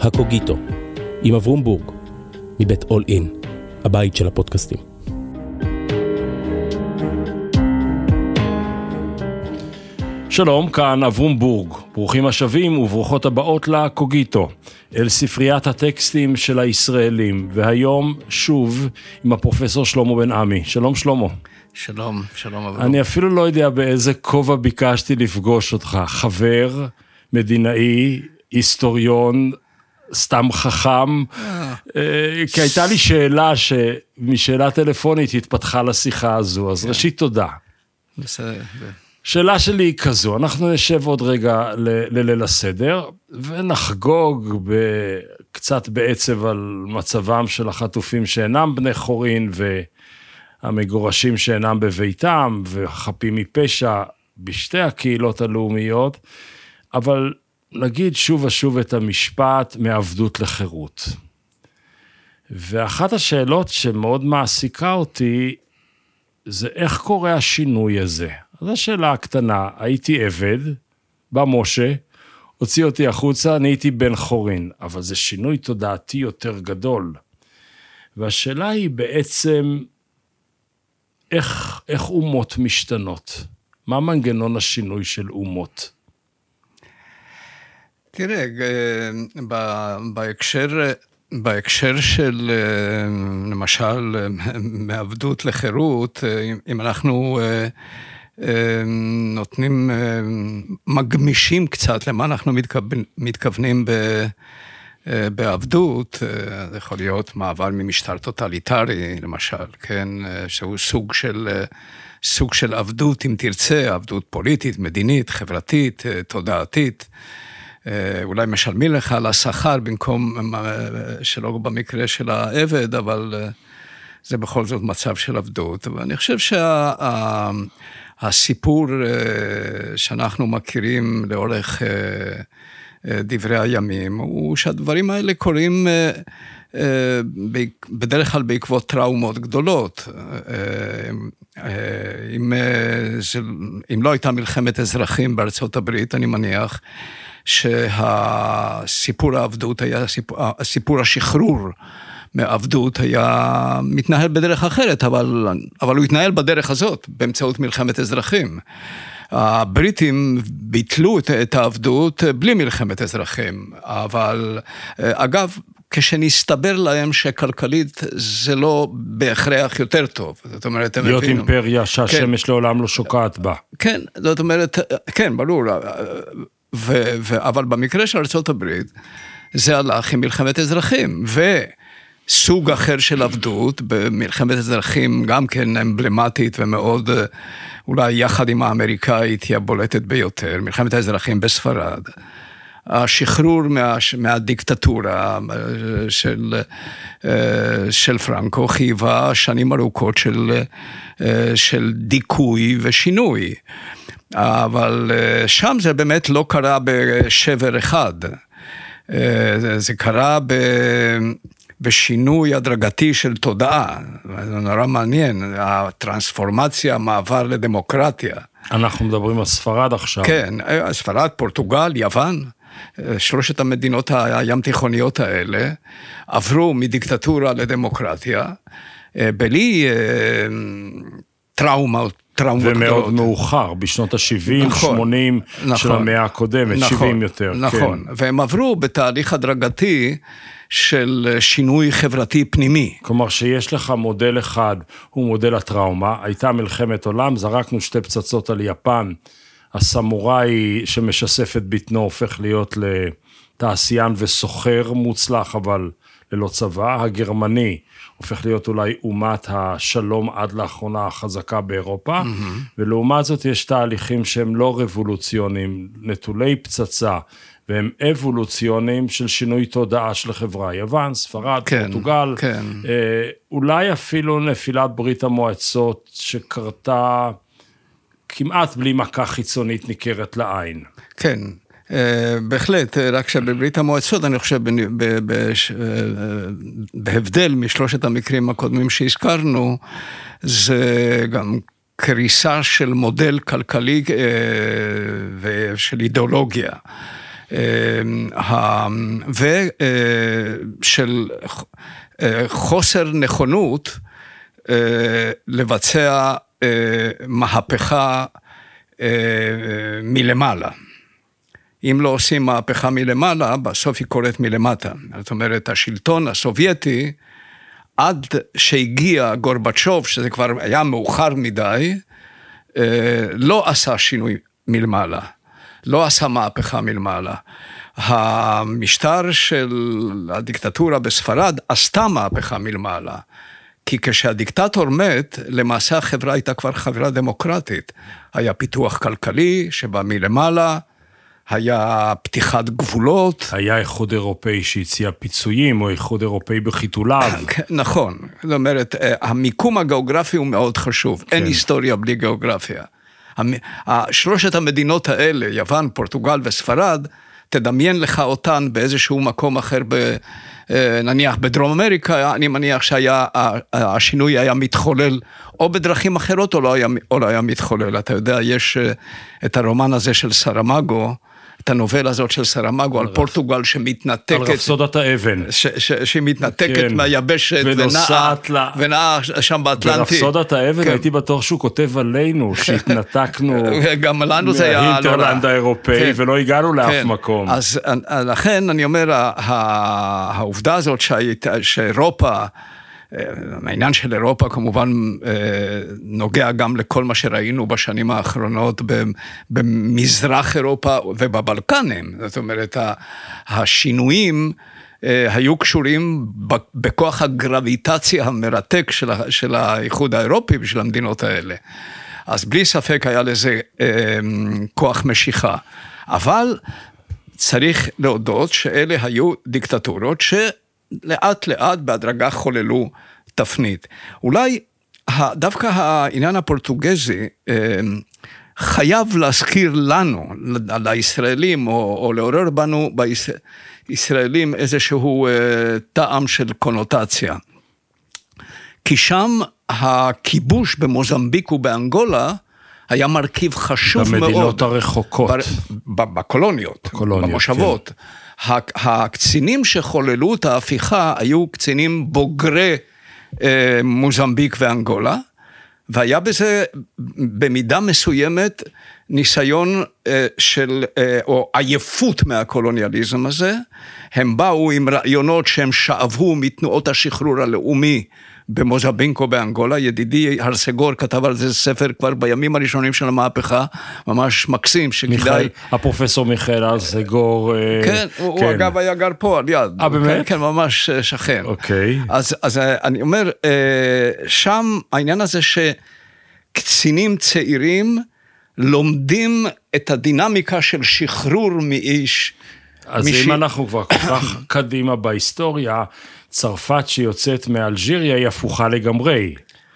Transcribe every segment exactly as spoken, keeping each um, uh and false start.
הקוגיטו, עם אברום בורג, מבית אול אין, הבית של הפודקאסטים. שלום, כאן אברום בורג, ברוכים השבים וברוכות הבאות לקוגיטו, אל ספריית הטקסטים של הישראלים, והיום שוב עם הפרופסור שלמה בן עמי. שלום שלמה. שלום, שלום אברום. אני אפילו לא יודע באיזה כובע ביקשתי לפגוש אותך, חבר, מדינאי, היסטוריון, סתם חכם, כי הייתה לי שאלה שמשאלה טלפונית התפתחה לשיחה הזו, אז ראשית תודה. בסדר. שאלה שלי היא כזו, אנחנו נשב עוד רגע לליל הסדר, ונחגוג קצת בעצב על מצבם של החטופים שאינם בני חורין, והמגורשים שאינם בביתם, וחפים מפשע בשתי הקהילות הלאומיות, אבל נגיד שוב ושוב את המשפט מעבדות לחירות. ואחת השאלות שמאוד מעסיקה אותי, זה איך קורה השינוי הזה. אז השאלה הקטנה, הייתי עבד, בא משה, הוציא אותי החוצה, אני הייתי בן חורין, אבל זה שינוי תודעתי יותר גדול. והשאלה היא בעצם, איך, איך אומות משתנות? מה מנגנון השינוי של אומות? תראה, בהקשר, בהקשר של, למשל, מעבדות לחירות, אם אנחנו נותנים, מגמישים קצת למה אנחנו מתכוונים בעבדות, זה יכול להיות מעבר ממשטר טוטליטרי, למשל, כן, שהוא סוג של, סוג של עבדות, אם תרצה, עבדות פוליטית, מדינית, חברתית, תודעתית, אולי משלמים לך על השכר במקום שלא במקרה של העבד, אבל זה בכל זאת מצב של עבדות. ואני חושב שהסיפור שאנחנו מכירים לאורך דברי הימים, הוא שהדברים האלה קורים בדרך כלל בעקבות טראומות גדולות. אם, אם לא הייתה מלחמת אזרחים בארצות הברית, אני מניח, שהסיפור העבדות היה, הסיפור, הסיפור השחרור מעבדות היה מתנהל בדרך אחרת, אבל, אבל הוא התנהל בדרך הזאת, באמצעות מלחמת אזרחים. הבריטים ביטלו את העבדות בלי מלחמת אזרחים, אבל אגב, כשנסתבר להם שכלכלית זה לא בהכרח יותר טוב. זאת אומרת, להיות אימפריה שהשמש כן. לעולם לא שוקעת בה. כן, זאת אומרת, כן, ברור, ו, ו, אבל במקרה של ארצות הברית, זה הלך עם מלחמת אזרחים, וסוג אחר של עבדות, במלחמת אזרחים גם כן אמבלמטית ומאוד, אולי יחד עם האמריקאית היא הבולטת ביותר, מלחמת האזרחים בספרד, השחרור מה, מהדיקטטורה של, של פרנקו חייבה שנים ארוכות של, של דיכוי ושינוי. אבל שם זה באמת לא קרה בשבר אחד. זה קרה בשינוי הדרגתי של תודעה. זה נורא מעניין, הטרנספורמציה, המעבר לדמוקרטיה. אנחנו מדברים על ספרד עכשיו. כן, ספרד, פורטוגל, יוון, שלושת המדינות הים תיכוניות האלה, עברו מדיקטטורה לדמוקרטיה, בלי טראומות, ומאוד מאוחר, בשנות ה-שבעים, שמונים של המאה הקודמת, שבעים יותר. נכון, והם עברו בתהליך הדרגתי של שינוי חברתי פנימי. כלומר שיש לך מודל אחד, הוא מודל הטראומה, הייתה מלחמת עולם, זרקנו שתי פצצות על יפן, הסמוראי שמשסף את בטנו הופך להיות לתעשיין וסוחר מוצלח, אבל ללא צבא, הגרמני הופך להיות אולי אומת השלום עד לאחרונה החזקה באירופה, mm-hmm. ולעומת זאת יש תהליכים שהם לא רבולוציוניים, נטולי פצצה, והם אבולוציוניים של שינוי תודעה של החברה, יוון, ספרד, כן, פורטוגל, כן. אה, אולי אפילו נפילת ברית המועצות שקרתה כמעט בלי מכה חיצונית ניכרת לעין. כן. בהחלט, רק שבברית המועצות, אני חושב, בהבדל משלושת המקרים הקודמים שהזכרנו, זה גם קריסה של מודל כלכלי ושל אידיאולוגיה. ושל חוסר נכונות לבצע מהפכה מלמעלה. אם לא עושים מהפכה מלמעלה, בסוף היא קורית מלמטה. זאת אומרת, השלטון הסובייטי, עד שהגיע גורבצ'וב, שזה כבר היה מאוחר מדי, לא עשה שינוי מלמעלה, לא עשה מהפכה מלמעלה. המשטר של הדיקטטורה בספרד עשתה מהפכה מלמעלה, כי כשהדיקטטור מת, למעשה החברה הייתה כבר חברה דמוקרטית. היה פיתוח כלכלי שבא מלמעלה, היה פתיחת גבולות. היה איחוד אירופאי שהציע פיצויים, או איחוד אירופאי בחיתוליו. נכון, זאת אומרת, המיקום הגיאוגרפי הוא מאוד חשוב, כן. אין היסטוריה בלי גיאוגרפיה. שלושת המדינות האלה, יוון, פורטוגל וספרד, תדמיין לך אותן באיזשהו מקום אחר, ב, נניח בדרום אמריקה, אני מניח שהשינוי היה מתחולל, או בדרכים אחרות, או לא היה, או לא היה מתחולל. אתה יודע, יש את הרומן הזה של סרמגו, את הנובלה הזאת של סרמגו, על פורטוגל שמתנתקת... על רפסודת האבן. שמתנתקת מהיבשת, ונעה שם באטלנטי. ברפסודת האבן הייתי בטוח שהוא כותב עלינו, שהתנתקנו... גם לנו זה היה... מההינטרלנד האירופאי, ולא הגענו לאף מקום. אז לכן אני אומר, העובדה הזאת שאירופה... העניין של אירופה כמובן נוגע גם לכל מה שראינו בשנים האחרונות במזרח אירופה ובבלקנים. זאת אומרת, השינויים היו קשורים בכוח הגרביטציה המרתק של האיחוד האירופי ושל המדינות האלה. אז בלי ספק היה לזה כוח משיכה. אבל צריך להודות שאלה היו דיקטטורות ש... לאט לאט בהדרגה חוללו תפנית. אולי דווקא העניין הפורטוגזי חייב להזכיר לנו, לישראלים, או, או לעורר בנו בישראלים איזשהו טעם של קונוטציה. כי שם הכיבוש במוזמביק ובאנגולה היה מרכיב חשוב מאוד. במדינות הרחוקות. בקולוניות, במושבות. כן. הקצינים שחוללו את ההפיכה היו קצינים בוגרי אה, מוזמביק ואנגולה, והיה בזה במידה מסוימת ניסיון אה, של, אה, או עייפות מהקולוניאליזם הזה. הם באו עם רעיונות שהם שאבו מתנועות השחרור הלאומי במוזמביק או באנגולה. ידידי הרסגור כתב על זה ספר כבר בימים הראשונים של המהפכה, ממש מקסים, שכדאי... מיכאל, הפרופסור מיכאל הרסגור... כן, כן. הוא, הוא אגב היה גר פה על יד. אה, באמת? כן, כן, ממש שכן. אוקיי. אז, אז אני אומר, שם העניין הזה שקצינים צעירים לומדים את הדינמיקה של שחרור מאיש... אז מש... אם אנחנו כבר כל כך קדימה בהיסטוריה, צרפת שיוצאת מאלג'יריה היא הפוכה לגמרי.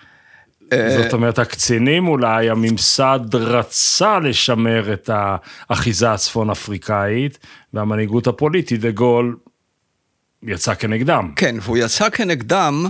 זאת אומרת, הקצינים אולי, הממסד רצה לשמר את האחיזה הצפון אפריקאית, והמנהיגות הפוליטית, דה גול, יצא כנגדם. כן, והוא יצא כנגדם,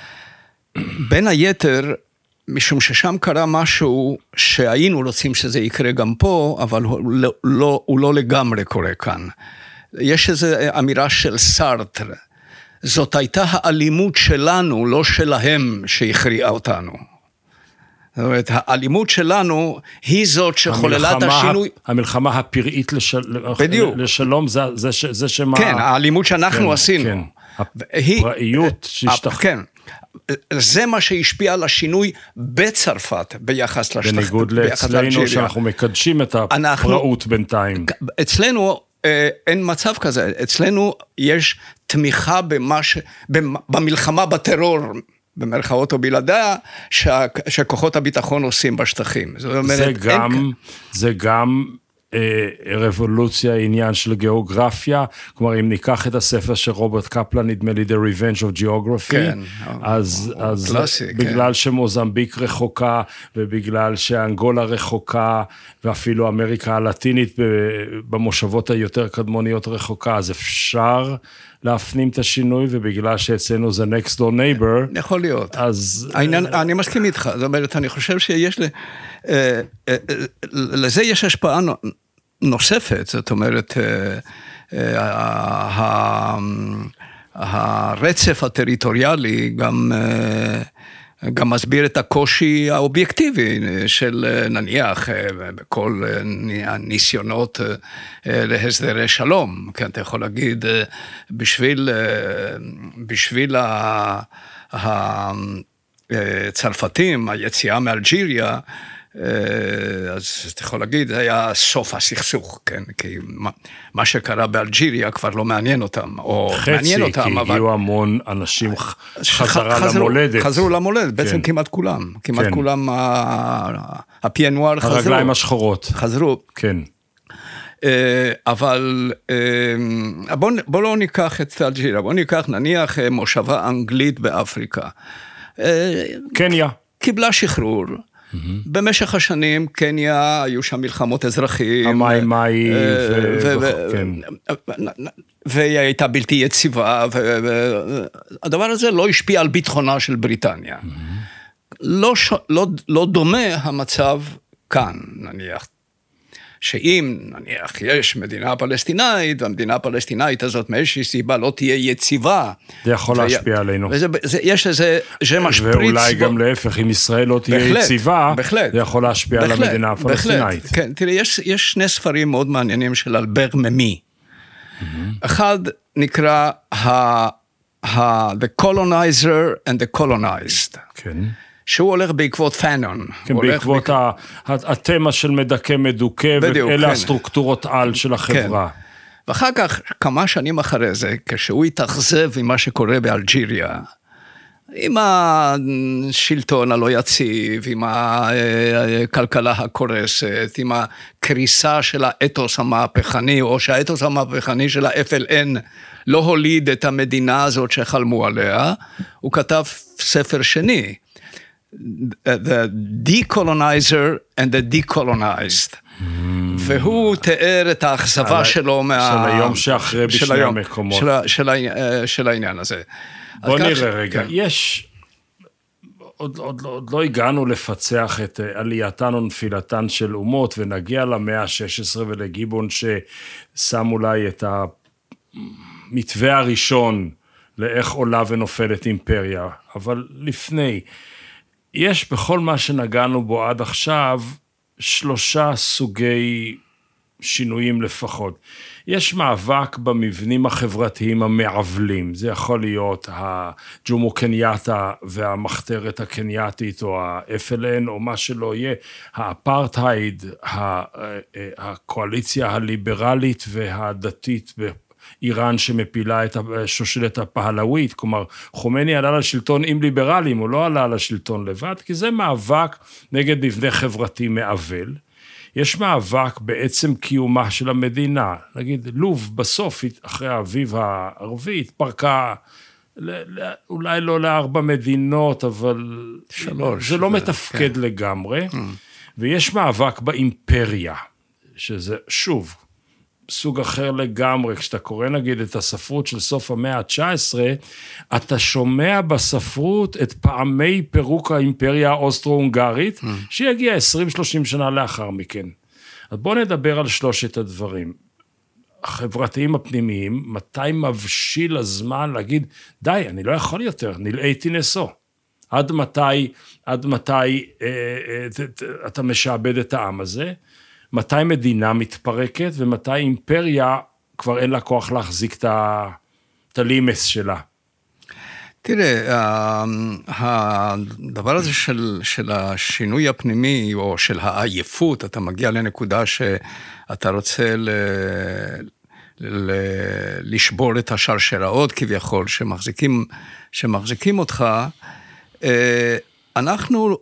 בין היתר, משום ששם קרה משהו שהיינו רוצים שזה יקרה גם פה, אבל הוא לא, לא, הוא לא לגמרי קורה כאן. יש איזו אמירה של סארטר, זאת הייתה האלימות שלנו, לא שלהם שהכריעה אותנו. זאת אומרת, האלימות שלנו היא זאת שחוללה את השינוי. המלחמה הפראית לשל... לשלום, זה, זה, זה שמה... כן, האלימות שאנחנו כן, עשינו. כן. הפראיות שהשתח... כן. זה מה שהשפיע על השינוי בצרפת ביחס לשטח. בניגוד לאצלנו שאנחנו מקדשים את הפראות בינתיים. אצלנו אין מצב כזה, אצלנו יש תמיכה במש... במלחמה בטרור, במרכאות או בלעדיה, שה... שכוחות הביטחון עושים בשטחים. זאת אומרת, זה גם, אין... זה גם רבולוציה, עניין של גיאוגרפיה, כלומר אם ניקח את הספר של רוברט קפלן, נדמה לי The Revenge of Geography, כן, אז, הוא, אז הוא קלאסי, בגלל כן. שמוזמביק רחוקה, ובגלל שאנגולה רחוקה, ואפילו אמריקה הלטינית במושבות היותר קדמוניות רחוקה, אז אפשר להפנים את השינוי, ובגלל שאצלנו זה next door neighbor, יכול להיות. אז... העניין, אני מסכים איתך, זאת אומרת, אני חושב שיש ל... לזה יש השפעה נוספת, זאת אומרת, הרצף הטריטוריאלי גם, גם מסביר את הקושי האובייקטיבי של נניח בכל הניסיונות להסדרי שלום, כי אתה יכול להגיד בשביל, בשביל הצרפתים, היציאה מאלג'יריה, אז אתה יכול להגיד, זה היה סוף הסכסוך, כן? כי מה, מה שקרה באלג'יריה כבר לא מעניין אותם, או מעניין אותם, חצי, כי אבל... הגיעו המון אנשים חזרה חזרו, למולדת. חזרו למולדת, בעצם כן. כמעט כולם, כמעט כן. כולם, הפיינואר חזרו. הרגליים השחורות. חזרו. כן. אבל בוא, בוא לא ניקח את אלג'יריה, בוא ניקח נניח מושבה אנגלית באפריקה. קניה. קיבלה שחרור. במשך השנים, קניה, היו שם מלחמות אזרחים. המים מים, והיא הייתה בלתי יציבה, והדבר הזה לא השפיע על ביטחונה של בריטניה. לא דומה המצב כאן, נניח. שאם, נניח, יש מדינה פלסטינאית, והמדינה הפלסטינאית הזאת מאיזושהי סיבה לא תהיה יציבה. זה יכול ויה... להשפיע עלינו. וזה, זה, יש לזה, זה משפריץ. ואולי גם להפך, אם ישראל לא תהיה בהחלט, יציבה, בהחלט, זה יכול להשפיע בהחלט, על המדינה הפלסטינאית. בהחלט, כן, תראי, יש, יש שני ספרים מאוד מעניינים של אלבר ממי. Mm-hmm. אחד נקרא ה, ה, The Colonizer and the Colonized. כן. שהוא הולך בעקבות פאנון. כן, בעקבות בעק... התמה של מדכא מדוכא, ואלה כן. הסטרוקטורות על של החברה. כן. ואחר כך, כמה שנים אחרי זה, כשהוא התאכזב עם מה שקורה באלג'יריה, עם השלטון הלא יציב, עם הכלכלה הקורסת, עם הקריסה של האתוס המהפכני, או שהאתוס המהפכני של ה-אף אל אן לא הוליד את המדינה הזאת שחלמו עליה, הוא כתב ספר שני, The Decolonizer and the Decolonized. והוא תיאר את האכזבה שלו של היום שאחרי בשני המקומות. של העניין הזה. בוא נראה רגע, יש, עוד לא הגענו לפצח את עלייתן ונפילתן של אומות, ונגיע למאה ה-שש עשרה ולגיבון ששם אולי את המתווה הראשון לאיך עולה ונופלת אימפריה, אבל לפני, יש בכל מה שנגענו בו עד עכשיו, שלושה סוגי שינויים לפחות. יש מאבק במבנים החברתיים המעבלים, זה יכול להיות הג'ומו קנייתה והמחתרת הקנייתית או ה-אף אל אן או מה שלא יהיה, האפרטהייד, הקואליציה הליברלית והדתית איראן שמפילה את השושלת הפהלווית, כלומר חומני עלה לשלטון עם ליברלים, הוא לא עלה לשלטון לבד, כי זה מאבק נגד מבנה חברתי מעבל. יש מאבק בעצם קיומה של המדינה, נגיד לוב בסוף אחרי האביב הערבי התפרקה, אולי לא לארבע מדינות, אבל שלוש, זה לא מתפקד כן. לגמרי, mm. ויש מאבק באימפריה, שזה שוב, סוג אחר לגמרי, כשאתה קורא נגיד את הספרות של סוף המאה ה-תשע עשרה, אתה שומע בספרות את פעמי פירוק האימפריה האוסטרו-הונגרית, mm. שיגיע עשרים שלושים שנה לאחר מכן. אז בואו נדבר על שלושת הדברים. החברתיים הפנימיים, מתי מבשיל הזמן להגיד, די, אני לא יכול יותר, נלאיתי נשוא. עד מתי, עד מתי אה, אה, אתה משעבד את העם הזה? מתי מדינה מתפרקת, ומתי אימפריה כבר אין לה כוח להחזיק את הלימס שלה. תראה, הדבר הזה של, של השינוי הפנימי, או של העייפות, אתה מגיע לנקודה שאתה רוצה ל, ל, לשבור את השרשראות כביכול, שמחזיקים, שמחזיקים אותך, אנחנו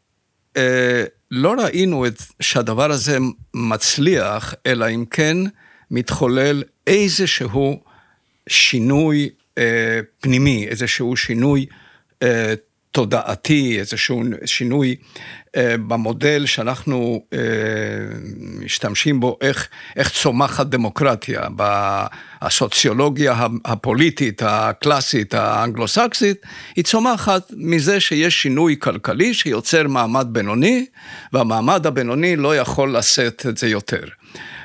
לא ראינו את שהדבר הזה מצליח, אלא אם כן מתחולל איזשהו שינוי אה, פנימי, איזשהו שינוי אה, תודעתי, איזשהו שינוי אה, במודל שאנחנו אה, משתמשים בו, איך, איך צומחת דמוקרטיה, בסוציולוגיה הפוליטית, הקלאסית, האנגלוסקסית, היא צומחת מזה שיש שינוי כלכלי שיוצר מעמד בינוני, והמעמד הבינוני לא יכול לשאת את זה יותר.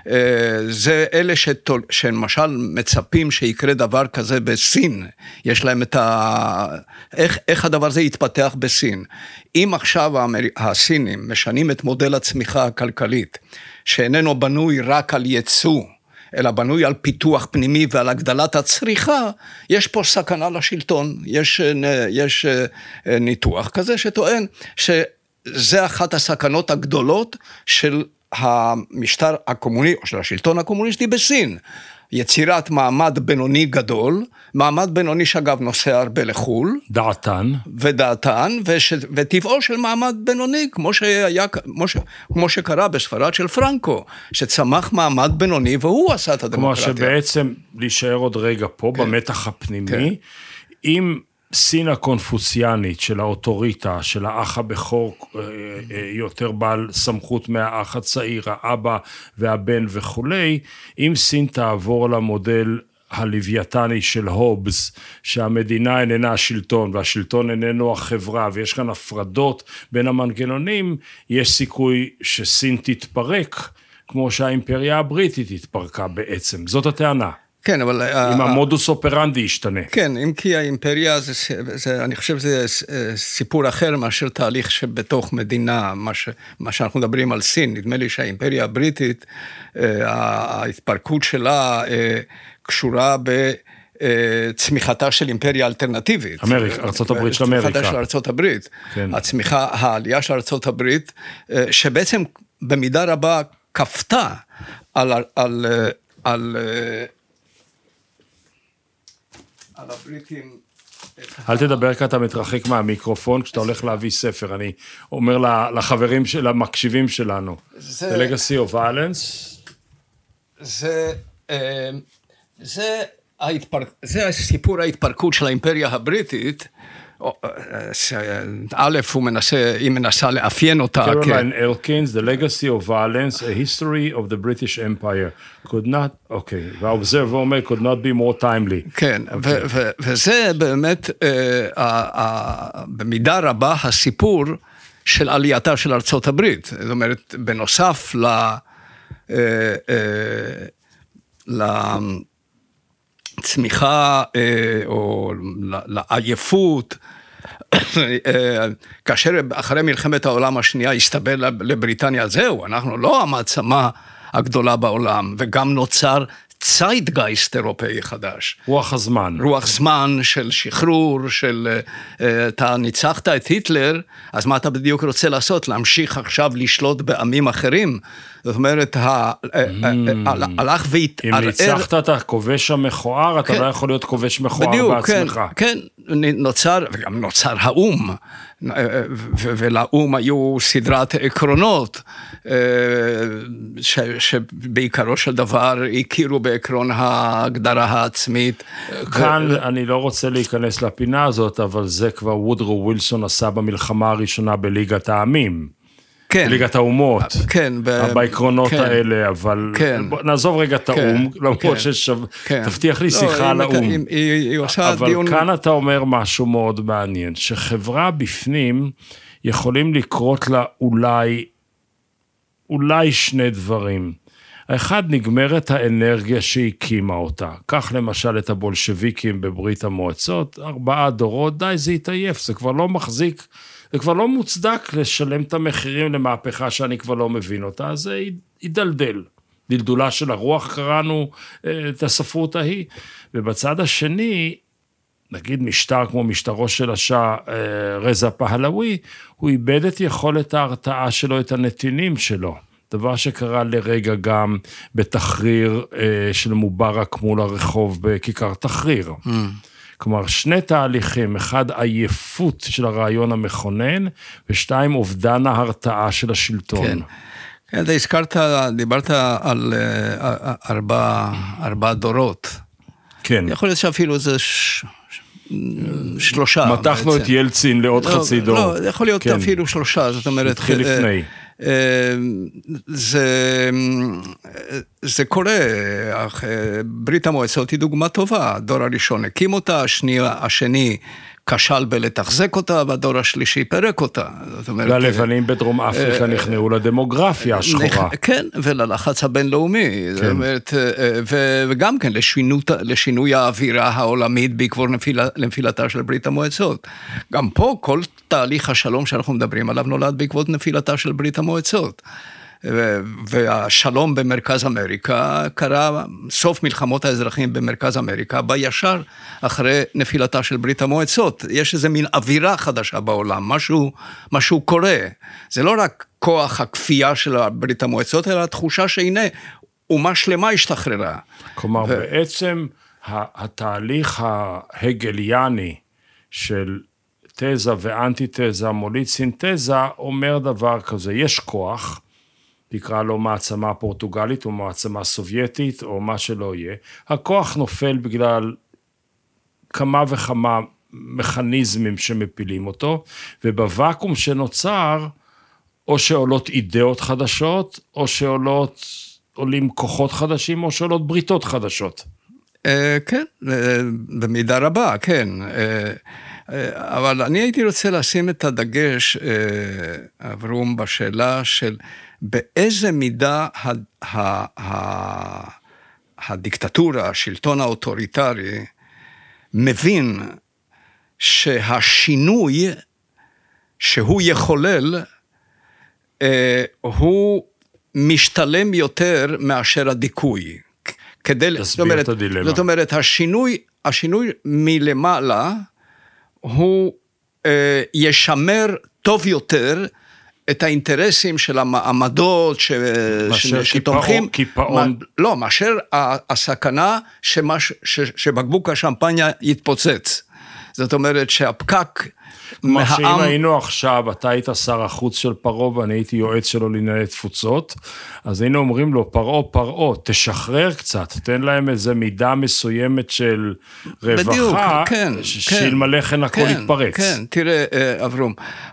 זה אלה שתול, שלמשל מצפים שיקרה דבר כזה בסין, יש להם את ה... איך, איך הדבר הזה יתפתח בסין. אם עכשיו האמר... הסינים משנים את מודל הצמיחה הכלכלית, שאיננו בנוי רק על ייצוא, אלא בנוי על פיתוח פנימי ועל הגדלת הצריכה, יש פה סכנה לשלטון, יש, יש ניתוח כזה שטוען שזה אחת הסכנות הגדולות של המשטר הקומוניסטי, או של השלטון הקומוניסטי בסין, יצירת מעמד בינוני גדול, מעמד בינוני שאגב נוסע הרבה לחול. דעתן. ודעתן, וש, וטבעו של מעמד בינוני, כמו שהיה, כמו, ש, כמו שקרה בספרד של פרנקו, שצמח מעמד בינוני, והוא עשה את הדמוקרטיה. כמו שבעצם, להישאר עוד רגע פה, כן. במתח הפנימי, כן. אם סין הקונפוציאנית של האוטוריטה, של האח הבכור, יותר בעל סמכות מהאח הצעיר, האבא והבן וכולי, אם סין תעבור למודל הלוויתני של הובס, שהמדינה איננה השלטון, והשלטון איננו החברה, ויש כאן הפרדות בין המנגנונים, יש סיכוי שסין תתפרק, כמו שהאימפריה הבריטית התפרקה בעצם. זאת הטענה. כן, אבל... אם המודוס אופרנדי ישתנה. כן, אם כי האימפריה, זה, זה, אני חושב שזה סיפור אחר מאשר תהליך שבתוך מדינה, מה, ש, מה שאנחנו מדברים על סין, נדמה לי שהאימפריה הבריטית, ההתפרקות שלה קשורה בצמיחתה של אימפריה אלטרנטיבית. אמריקה, ארצות הברית של אמריקה. צמיחתה של ארצות הברית. כן. הצמיחה, העלייה של ארצות הברית, שבעצם במידה רבה כפתה על... על, על על הבריטים... אל תדבר כי אתה מתרחק מהמיקרופון, כשאתה הולך להביא ספר, אני אומר לחברים, למקשיבים שלנו. The Legacy of Violence. זה, זה, זה הסיפור ההתפרקות של האימפריה הבריטית, א', הוא מנסה, היא מנסה לאפיין אותה. Caroline Elkins, The Legacy of Violence, A History of the British Empire. could not, אוקיי, והאובזרבר אומר, could not be more timely. כן, וזה באמת, במידה רבה, הסיפור של עלייתה של ארצות הברית. זאת אומרת, בנוסף ל... צמיחה או לעייפות, כאשר אחרי מלחמת העולם השנייה הסתבר לבריטניה, זהו, אנחנו לא המעצמה הגדולה בעולם, וגם נוצר ציידגייסט אירופאי חדש. רוח הזמן. רוח זמן של שחרור, של אתה ניצחת את היטלר, אז מה אתה בדיוק רוצה לעשות? להמשיך עכשיו לשלוט בעמים אחרים? זאת אומרת, הלך והתערער... אם ניצחת את הכובש המכוער, אתה לא יכול להיות כובש מכוער בעצמך. כן, נוצר, וגם נוצר האום, ולאום היו סדרת עקרונות, שבעיקרו של דבר הכירו בעקרון ההגדרה העצמית. כאן אני לא רוצה להיכנס לפינה הזאת, אבל זה כבר וודרו ווילסון עשה במלחמה הראשונה בליגת העמים. כן. ליגת האומות, כן, ב... בעקרונות כן, האלה, אבל כן, נעזוב רגע את האום, כן, למרות כן, ששב... כן. תבטיח לי שיחה לא, על האום. היא, היא, היא אבל דיון... כאן אתה אומר משהו מאוד מעניין, שחברה בפנים יכולים לקרות לה אולי, אולי שני דברים. האחד, נגמרת האנרגיה שהקימה אותה. כך למשל את הבולשביקים בברית המועצות, ארבעה דורות, די, זה התעייף, זה כבר לא מחזיק... זה כבר לא מוצדק לשלם את המחירים למהפכה שאני כבר לא מבין אותה, אז זה ידלדל. דלדולה של הרוח קראנו את הספרות ההיא. ובצד השני, נגיד משטר כמו משטרו של השאה רזה פהלווי, הוא איבד את יכולת ההרתעה שלו, את הנתינים שלו. דבר שקרה לרגע גם בתחריר של מובארק מול הרחוב בכיכר תחריר. Mm. כלומר, שני תהליכים, אחד עייפות של הרעיון המכונן, ושתיים אובדן ההרתעה של השלטון. כן, כן, אתה הזכרת, דיברת על ארבע, ארבע דורות. כן. יכול להיות שאפילו זה ש... שלושה. מתחנו את ילצין לעוד לא, חצי דור. לא, יכול להיות כן. אפילו שלושה, זאת אומרת... התחיל לפני. זה, זה קורה, ברית המועצות היא דוגמה טובה, הדור הראשון הקים אותה, השני, השני כשל בלתחזק אותה, והדור השלישי פרק אותה. והלבנים בדרום אפריקה נכנעו לדמוגרפיה השחורה. כן, וללחץ הבינלאומי. זאת אומרת, וגם כן לשינוי האווירה העולמית בעקבות לנפילתה של ברית המועצות. גם פה כל תהליך השלום שאנחנו מדברים עליו נולד בעקבות נפילתה של ברית המועצות. והשלום במרכז אמריקה קרה, סוף מלחמות האזרחים במרכז אמריקה, בישר אחרי נפילתה של ברית המועצות. יש איזה מין אווירה חדשה בעולם, משהו, משהו קורה. זה לא רק כוח הכפייה של ברית המועצות, אלא התחושה שהנה, אומה שלמה השתחררה. כלומר, ו... בעצם התהליך ההגליאני של תזה ואנטי-תזה, מוליד סינתזה, אומר דבר כזה, יש כוח, תקרא לו מעצמה פורטוגלית או מעצמה סובייטית או מה שלא יהיה, הכוח נופל בגלל כמה וכמה מכניזמים שמפילים אותו, ובוואקום שנוצר, או שעולות אידאות חדשות, או שעולות, עולים כוחות חדשים, או שעולות בריתות חדשות. כן, במידה רבה, כן. אבל אני הייתי רוצה לשים את הדגש, אברום, בשאלה של באיזה מידה הדיקטטורה, השלטון האוטוריטרי, מבין שהשינוי שהוא יחולל, הוא משתלם יותר מאשר הדיכוי. כדי, זאת אומרת, זאת אומרת, השינוי, השינוי מלמעלה, הוא אה, ישמר טוב יותר את האינטרסים של המעמדות ש... מאשר ש... שתומכים. קיפאון. מה, לא, מאשר הסכנה שמש... ש... שבקבוק השמפניה יתפוצץ. זאת אומרת שהפקק כמו מהעם... שאם היינו עכשיו, אתה היית שר החוץ של פרעה, ואני הייתי יועץ שלו לענייני תפוצות, אז היינו אומרים לו, פרעה, פרעה, תשחרר קצת, תן להם איזה מידה מסוימת של רווחה, בדיוק, כן, שאלמלא כן הכל כן, יתפרץ. כן, תראה, אברום,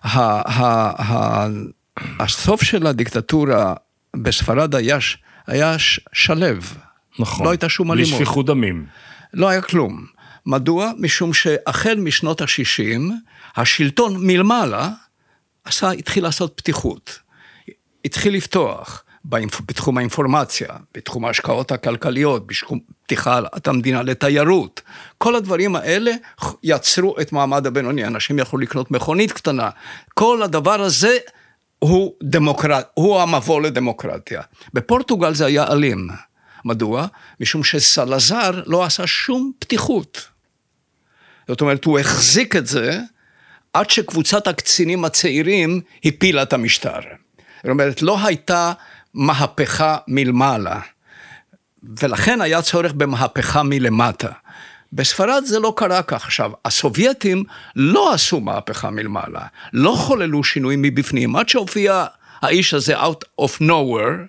הסוף של הדיקטטורה בספרד היה, היה שלב. נכון. לא הייתה שום אלימות. בלי שפיכות דמים. לא היה כלום. מדוע? משום שהחל משנות ה-שישים, השלטון מלמעלה עשה, התחיל לעשות פתיחות. התחיל לפתוח בתחום האינפורמציה, בתחום ההשקעות הכלכליות, בתחום פתיחת המדינה לתיירות. כל הדברים האלה יצרו את מעמד הבינוני. אנשים יכלו לקנות מכונית קטנה. כל הדבר הזה הוא דמוקרט, הוא המבוא לדמוקרטיה. בפורטוגל זה היה אלים. מדוע? משום שסלזר לא עשה שום פתיחות. זאת אומרת, הוא החזיק את זה, עד שקבוצת הקצינים הצעירים הפילה את המשטר. זאת אומרת, לא הייתה מהפכה מלמעלה, ולכן היה צורך במהפכה מלמטה. בספרד זה לא קרה כך. עכשיו, הסובייטים לא עשו מהפכה מלמעלה, לא חוללו שינויים מבפנים, עד שהופיע האיש הזה out of nowhere,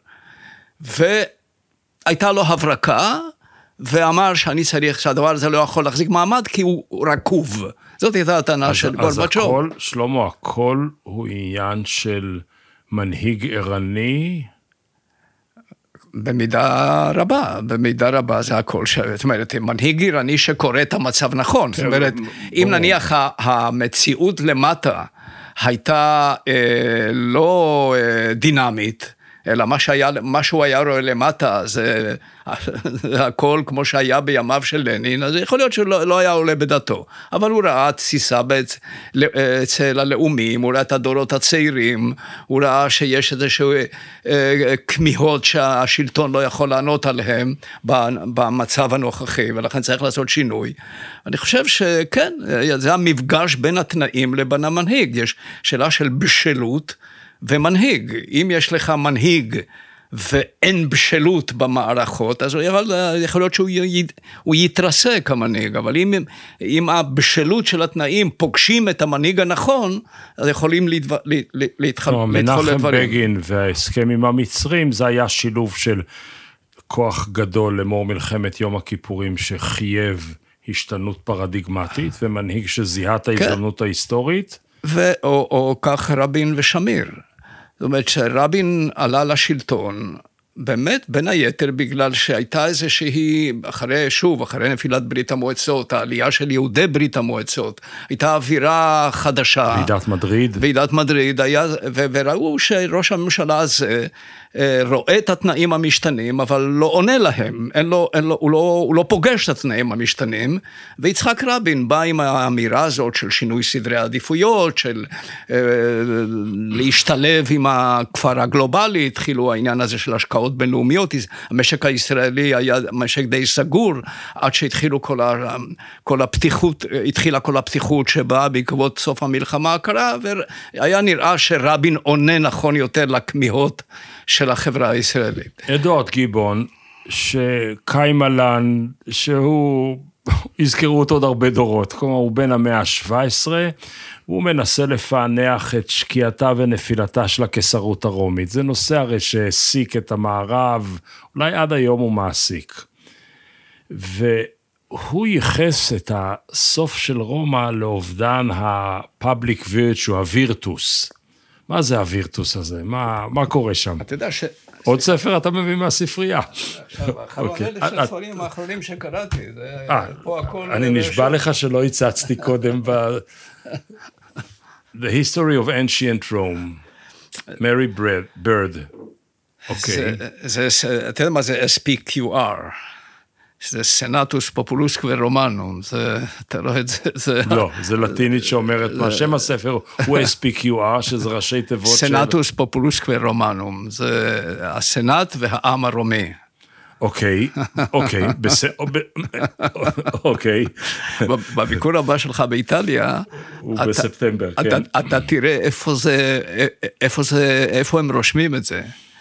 והייתה לו הברקה, ואמר שאני צריך שהדבר הזה לא יכול להחזיק מעמד, כי הוא רקוב. זאת הייתה הטענה של גורבצ'וב. אז הכל, שלמה, הכל הוא עניין של מנהיג ערני? במידה רבה, במידה רבה זה הכל. זאת אומרת, מנהיג ערני שקורא את המצב נכון. זאת אומרת, אם נניח המציאות למטה הייתה לא דינמית, אלא מה שהיה, מה שהוא היה רואה למטה, זה, זה הכל כמו שהיה בימיו של לנין, אז יכול להיות שלא לא היה עולה בדתו, אבל הוא ראה תסיסה אצל הלאומים, הוא ראה את הדורות הצעירים, הוא ראה שיש איזשהו כמיהות שהשלטון לא יכול לענות עליהם במצב הנוכחי, ולכן צריך לעשות שינוי. אני חושב שכן, זה המפגש בין התנאים לבין המנהיג, יש שאלה של בשלות, ומנהיג, אם יש לך מנהיג ואין בשלות במערכות, אז יכול, יכול להיות שהוא י, הוא יתרסק המנהיג, אבל אם, אם הבשלות של התנאים פוגשים את המנהיג הנכון, אז יכולים להתחולל דברים. מנחם בגין וההסכם עם המצרים, זה היה שילוב של כוח גדול למור מלחמת יום הכיפורים, שחייב השתנות פרדיגמטית, ומנהיג שזיהה את ההזדמנות כן. ההיסטורית. ו, או, או כך רבין ושמיר. זאת אומרת שרבין עלה לשלטון באמת, בין היתר, בגלל שהייתה איזושהי, אחרי, שוב, אחרי נפילת ברית המועצות, העלייה של יהודי ברית המועצות, הייתה אווירה חדשה. ועידת מדריד. ועידת מדריד, היה, ו- וראו שראש הממשלה הזה רואה את התנאים המשתנים, אבל לא עונה להם, אין לו, אין לו, הוא, לא, הוא לא פוגש את התנאים המשתנים, ויצחק רבין בא עם האמירה הזאת של שינוי סדרי העדיפויות, של אה, להשתלב עם הכפר הגלובלי, התחילו העניין הזה של השקעות בינלאומיות, המשק הישראלי היה משק די סגור, עד שהתחילו כל, ה, כל הפתיחות, התחילה כל הפתיחות שבאה בעקבות סוף המלחמה הקרה, והיה נראה שרבין עונה נכון יותר לכמיהות של החברה הישראלית. אדוארד גיבון, שקיימלן, שהוא, יזכרו אותו עוד הרבה דורות, כלומר הוא בן המאה ה-שבע עשרה, הוא מנסה לפענח את שקיעתה ונפילתה של הקיסרות הרומית. זה נושא הרי שהעסיק את המערב, אולי עד היום הוא מעסיק. והוא ייחס את הסוף של רומא לאובדן ה-public virtue, הווירטוס. מה זה הווירטוס הזה? מה, מה קורה שם? אתה יודע ש... עוד ספר אתה מביא מהספרייה. עכשיו, האחרון אלה של הספרים האחרונים שקראתי, זה פה הכל... אני נשבע לך שלא הצצתי קודם ב... The History of Ancient Rome, Mary Bird. אוקיי. אתה יודע מה זה אס פי קיו אר? זה סנטוס פופולוסקווה רומנום, זה, אתה רואה את זה, זה... לא, זה לטינית שאומרת מה, שם הספר הוא אס פי קיו אר, שזה ראשי תיבות של... סנטוס פופולוסקווה רומנום, זה הסנאט והעם הרומי. אוקיי, אוקיי, אוקיי. בביקור הבא שלך באיטליה, הוא בספטמבר, כן. אתה תראה איפה זה, איפה זה, איפה הם רושמים את זה.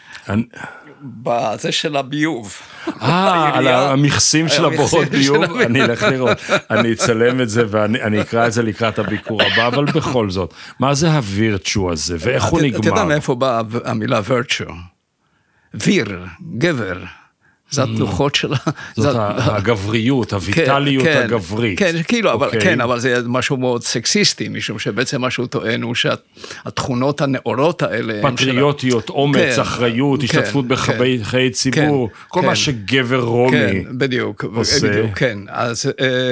בזה של הביוב. אה, על המכסים של הבורות ביוב, אני אלך לראות, אני אצלם את זה ואני אקרא את זה לקראת הביקור הבא, אבל בכל זאת, מה זה הווירטשו הזה, ואיך הוא נגמר? אתה יודע מאיפה באה המילה וירטשו? ויר, גבר. זה התנוחות שלה. זאת הגבריות, הויטליות הגברית. כן, כאילו, כן, אבל זה משהו מאוד סקסיסטי, משום שבעצם מה שהוא טוען הוא שהתכונות הנאורות האלה... פטריוטיות, אומץ, אחריות, השתתפות בחיי ציבור, כל מה שגבר רומי עושה. כן, בדיוק, בדיוק, כן. אז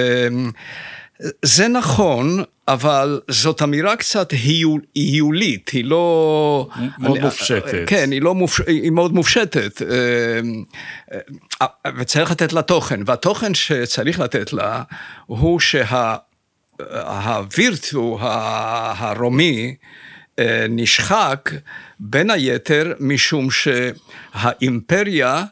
זה נכון, אבל זאת אמירה קצת היולית, היא לא... מאוד מופשטת. כן, היא, לא מופש... היא מאוד מופשטת, וצריך לתת לה תוכן, והתוכן שצריך לתת לה, הוא שהווירטו הרומי נשחק, בין היתר, משום שהאימפריה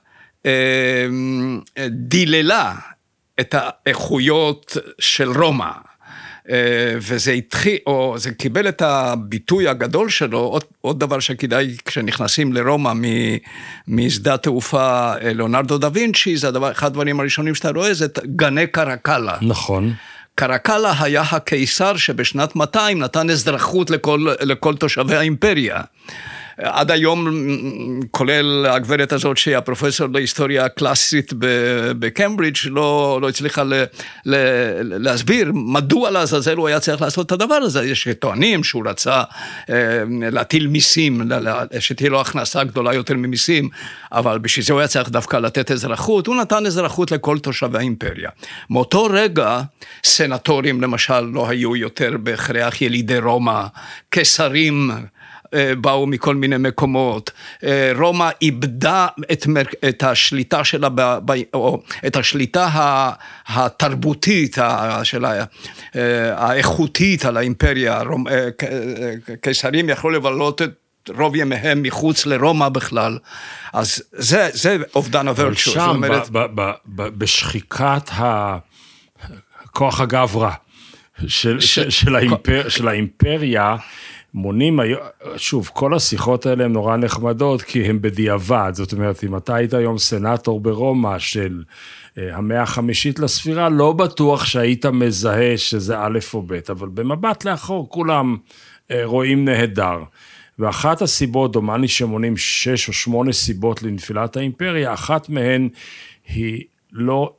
דיללה את האיכויות של רומא, וזה התחיל, או זה קיבל את הביטוי הגדול שלו, עוד, עוד דבר שכדאי כשנכנסים לרומא משדה תעופה ליאונרדו דה וינצ'י, זה הדבר, אחד הדברים הראשונים שאתה רואה, זה גני קרקלה. נכון. קרקלה היה הקיסר שבשנת מאתיים נתן אזרחות לכל, לכל תושבי האימפריה. עד היום, כולל הגברת הזאת שהיא הפרופסור להיסטוריה הקלאסית בקמברידג' לא, לא הצליחה ל, ל, להסביר מדוע לעזאזל הוא היה צריך לעשות את הדבר הזה. יש טוענים שהוא רצה להטיל מיסים, שתהיה לו הכנסה גדולה יותר ממיסים, אבל בשביל זה הוא היה צריך דווקא לתת אזרחות, הוא נתן אזרחות לכל תושבי האימפריה. מאותו רגע, סנטורים למשל לא היו יותר בהכרח ילידי רומא, קיסרים, באו מכל מיני מקומות, רומא איבדה את, את השליטה שלה, ב, ב, או את השליטה התרבותית, שלה, האיכותית על האימפריה, קיסרים יכלו לבלות את רוב ימיהם מחוץ לרומא בכלל, אז זה, זה אובדן הווירטשו. אבל שם, אומרת... ב, ב, ב, בשחיקת הכוח הגברא של, ש... של, של, האימפר, של האימפריה, מונים, שוב, כל השיחות האלה הן נורא נחמדות, כי הן בדיעבד, זאת אומרת, אם אתה היית היום סנטור ברומא של המאה החמישית לספירה, לא בטוח שהיית מזהה שזה א' או ב', אבל במבט לאחור כולם רואים נהדר. ואחת הסיבות, דומני שמונים שש או שמונה סיבות לנפילת האימפריה, אחת מהן היא לא...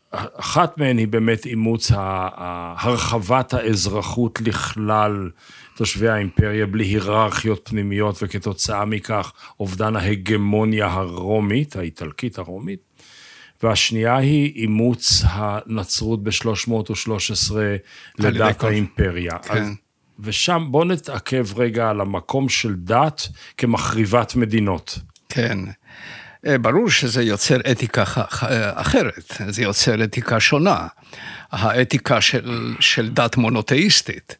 אחת מהן היא באמת אימוץ הרחבת האזרחות לכלל תושבי האימפריה בלי היררכיות פנימיות, וכתוצאה מכך אובדן ההגמוניה הרומית, האיטלקית הרומית, והשנייה היא אימוץ הנצרות ב-שלוש מאות ושלוש עשרה לדת האימפריה. כן. אז, ושם בוא נתעכב רגע על המקום של דת כמחריבת מדינות. כן. ברור שזה יוצר אתיקה אחרת, זה יוצר אתיקה שונה. האתיקה של, של דת מונותאיסטית.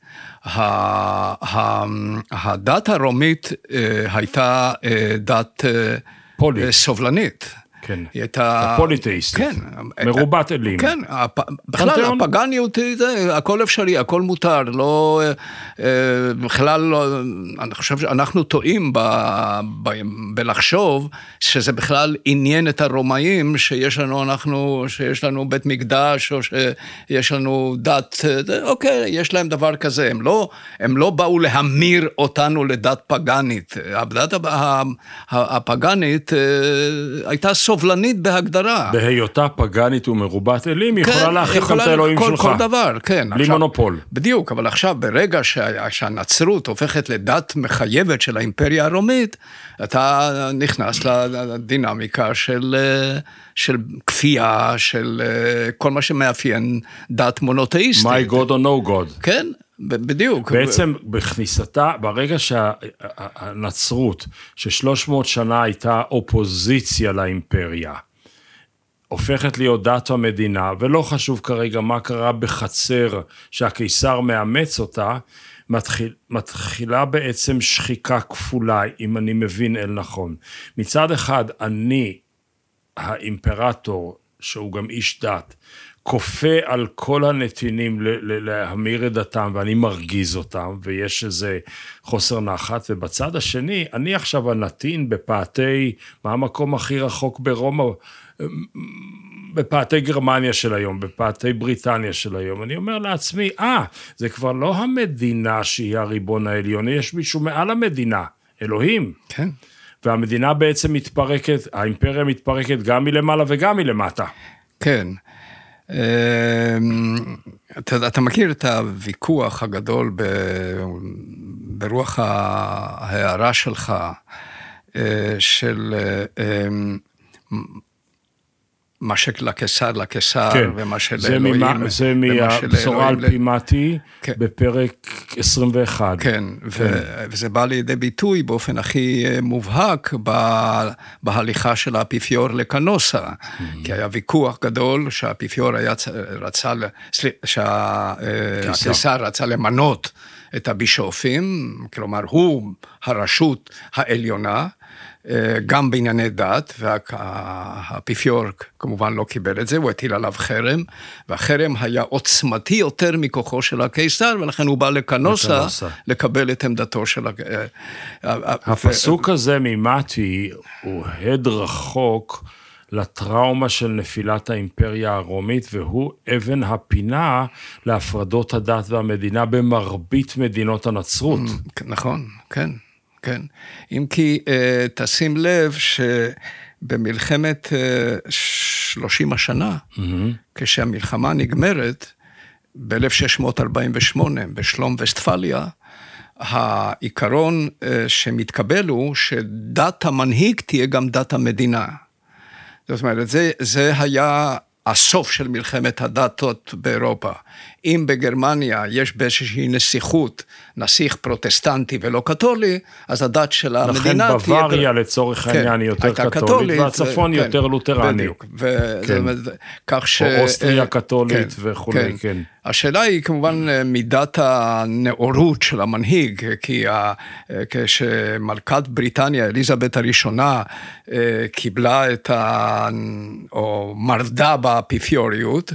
הדת הרומית הייתה דת פולי. סובלנית. כן, היא הייתה... הפוליטאיסטית, כן, מרובת אלים. כן, בכלל הפגניות, הכל אפשרי, הכל מותר, לא, בכלל לא, אני חושב שאנחנו טועים ב, ב, בלחשוב שזה בכלל עניין את הרומאים, שיש לנו, אנחנו, שיש לנו בית מקדש, או שיש לנו דת, אוקיי, יש להם דבר כזה, הם לא, הם לא באו להמיר אותנו לדת פגנית, הדת הפגנית הייתה סובלנית, סובלנית בהגדרה. בהיותה פגנית ומרובת אלים, כן, יכולה להכיל גם את האלוהים כל, שלך. כל דבר, כן. בלי עכשיו, מונופול. בדיוק, אבל עכשיו, ברגע שה, שהנצרות הופכת לדת מחייבת של האימפריה הרומית, אתה נכנס לדינמיקה של, של כפייה, של כל מה שמאפיין דת מונותאיסטית. My God or no God. כן. בדיוק. בעצם בכניסתה, ברגע שהנצרות, ששלוש מאות שנה הייתה אופוזיציה לאימפריה, הופכת להיות דת המדינה, ולא חשוב כרגע מה קרה בחצר שהקיסר מאמץ אותה, מתחיל, מתחילה בעצם שחיקה כפולה, אם אני מבין אל נכון. מצד אחד, אני, האימפרטור, שהוא גם איש דת, כופה על כל הנתינים להמיר את דתם, ואני מרגיז אותם, ויש איזה חוסר נחת, ובצד השני, אני עכשיו הנתין בפאתי, מה המקום הכי רחוק ברומא, בפאתי גרמניה של היום, בפאתי בריטניה של היום, אני אומר לעצמי, אה, זה כבר לא המדינה שהיא הריבון העליון, יש מישהו מעל המדינה, אלוהים. כן. והמדינה בעצם מתפרקת, האימפריה מתפרקת גם מלמעלה וגם מלמטה. כן. אתה, אתה מכיר את הוויכוח הגדול ב, ברוח ההערה שלך, של מה שלקיסר לקיסר, כן, ומה של זה אלוהים. ממה, זה מהבשורה על פי מתי, כן. בפרק עשרים ואחת. כן, ו- כן, וזה בא לידי ביטוי באופן הכי מובהק ב- בהליכה של האפיפיור לקנוסה, mm-hmm. כי היה ויכוח גדול שהאפיפיור היה, רצה, שהקיסר רצה למנות את הבישופים, כלומר הוא הרשות העליונה, גם בענייני דת, והאפיפיור כמובן לא קיבל את זה, הוא הטיל עליו חרם, והחרם היה עוצמתי יותר מכוחו של הקיסר, ולכן הוא בא לקנוסה, לקבל את עמדתו של הקיסר. הפסוק הזה ממתי הוא הד רחוק לטראומה של נפילת האימפריה הרומית, והוא אבן הפינה להפרדות הדת והמדינה במרבית מדינות הנצרות. נכון, כן. כן, אם כי תשים לב שבמלחמת שלושים השנה, mm-hmm. כשהמלחמה נגמרת, ב-אלף שש מאות ארבעים ושמונה, בשלום וסטפליה, העיקרון שמתקבל הוא שדת המנהיג תהיה גם דת המדינה. זאת אומרת, זה, זה היה הסוף של מלחמת הדתות באירופה. אם בגרמניה יש באיזושהי נסיכות, נסיך פרוטסטנטי ולא קתולי, אז הדת של המדינה... לכן בוואריה לצורך העניין היא יותר קתולית, והצפון יותר לותרני. בדיוק. כך ש... או אוסטריה קתולית וכו', כן. השאלה היא כמובן מידת הנאורות של המנהיג, כי כשמלכת בריטניה, אליזבת הראשונה, קיבלה את ה... או מרדה באפיפיוריות,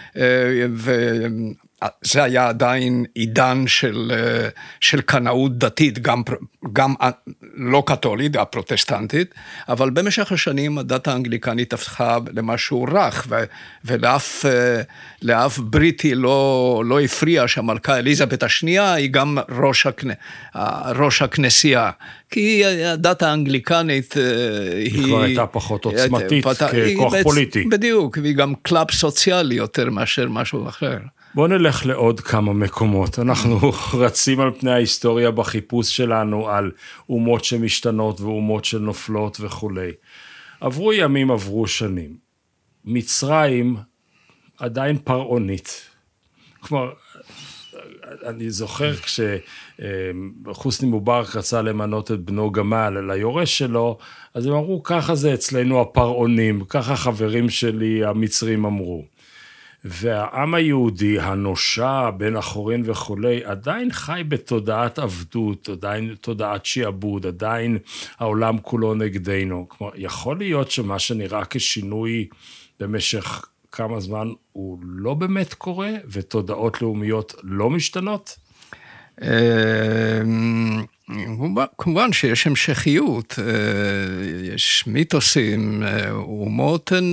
וזה היה עדיין עידן של, של קנאות דתית, גם, גם לא קתולית, הפרוטסטנטית, אבל במשך השנים הדת האנגליקנית הפכה למשהו רך, ו, ולאף לאף בריטי לא, לא הפריע שהמלכה אליזבת השנייה היא גם ראש, הכנ, ראש הכנסייה, כי הדת האנגליקנית היא... היא כבר הייתה פחות עוצמתית, ככוח פוליטי. בדיוק, והיא גם קלאב סוציאלי יותר מאשר משהו אחר. בואו נלך לעוד כמה מקומות. אנחנו רצים על פני ההיסטוריה בחיפוש שלנו על אומות שמשתנות ואומות שנופלות וכו'. עברו ימים, עברו שנים. מצרים עדיין פרעונית. כלומר, אני זוכר כשחוסני מובארק רצה למנות את בנו גמל ליורש שלו, אז הם אמרו, ככה זה אצלנו הפרעונים, ככה חברים שלי המצרים אמרו. והעם היהודי הנושע בין החורין וכולי, עדיין חי בתודעת עבדות, עדיין תודעת שיעבוד, עדיין העולם כולו נגדנו. כלומר, יכול להיות שמה שנראה כשינוי במשך כמה זמן הוא לא באמת קורה, ותודעות לאומיות לא משתנות? כמובן שיש המשכיות, יש מיתוסים, אומות הן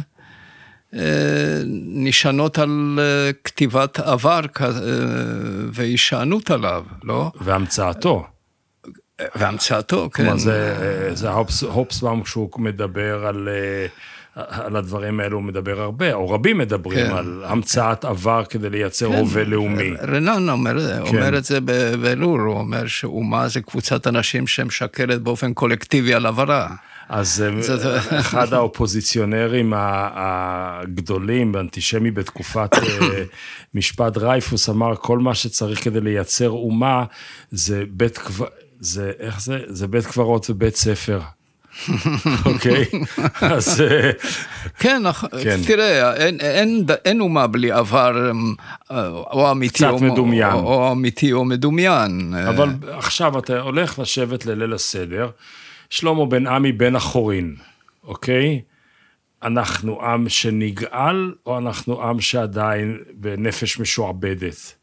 נשענות על כתיבת עבר והישענות עליו, לא? והמצאתו. והמצאתו, כן. כלומר, זה הופסבאום כשהוא מדבר על... על הדברים האלו הוא מדבר הרבה, או רבים מדברים כן. על המצאת עבר כדי לייצר כן. הווה לאומי. רנן אומר, כן. אומר את זה באלול, הוא אומר שאומה זה קבוצת אנשים שמשקרת באופן קולקטיבי על עברה. אז אחד האופוזיציונרים הגדולים, האנטישמי בתקופת משפט דרייפוס, אמר כל מה שצריך כדי לייצר אומה, זה בית, זה, איך זה? זה בית קברות ובית ספר. אוקיי, אז... כן, תראה, אין אומה בלי עבר או אמיתי או אמיתי או מדומיין. אבל עכשיו אתה הולך לשבת לליל הסדר, שלמה בן עמי בן החורין, אוקיי? אנחנו עם שנגאל, או אנחנו עם שעדיין בנפש משועבדת?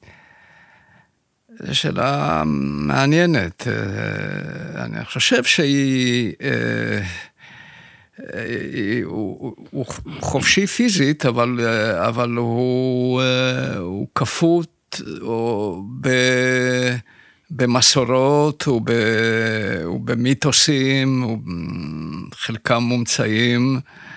זו שאלה מעניינת. אני חושב שהיא, הוא חופשי פיזית, אבל, אבל הוא, הוא כפות במסורות ובמיתוסים, חלקם מומצאים,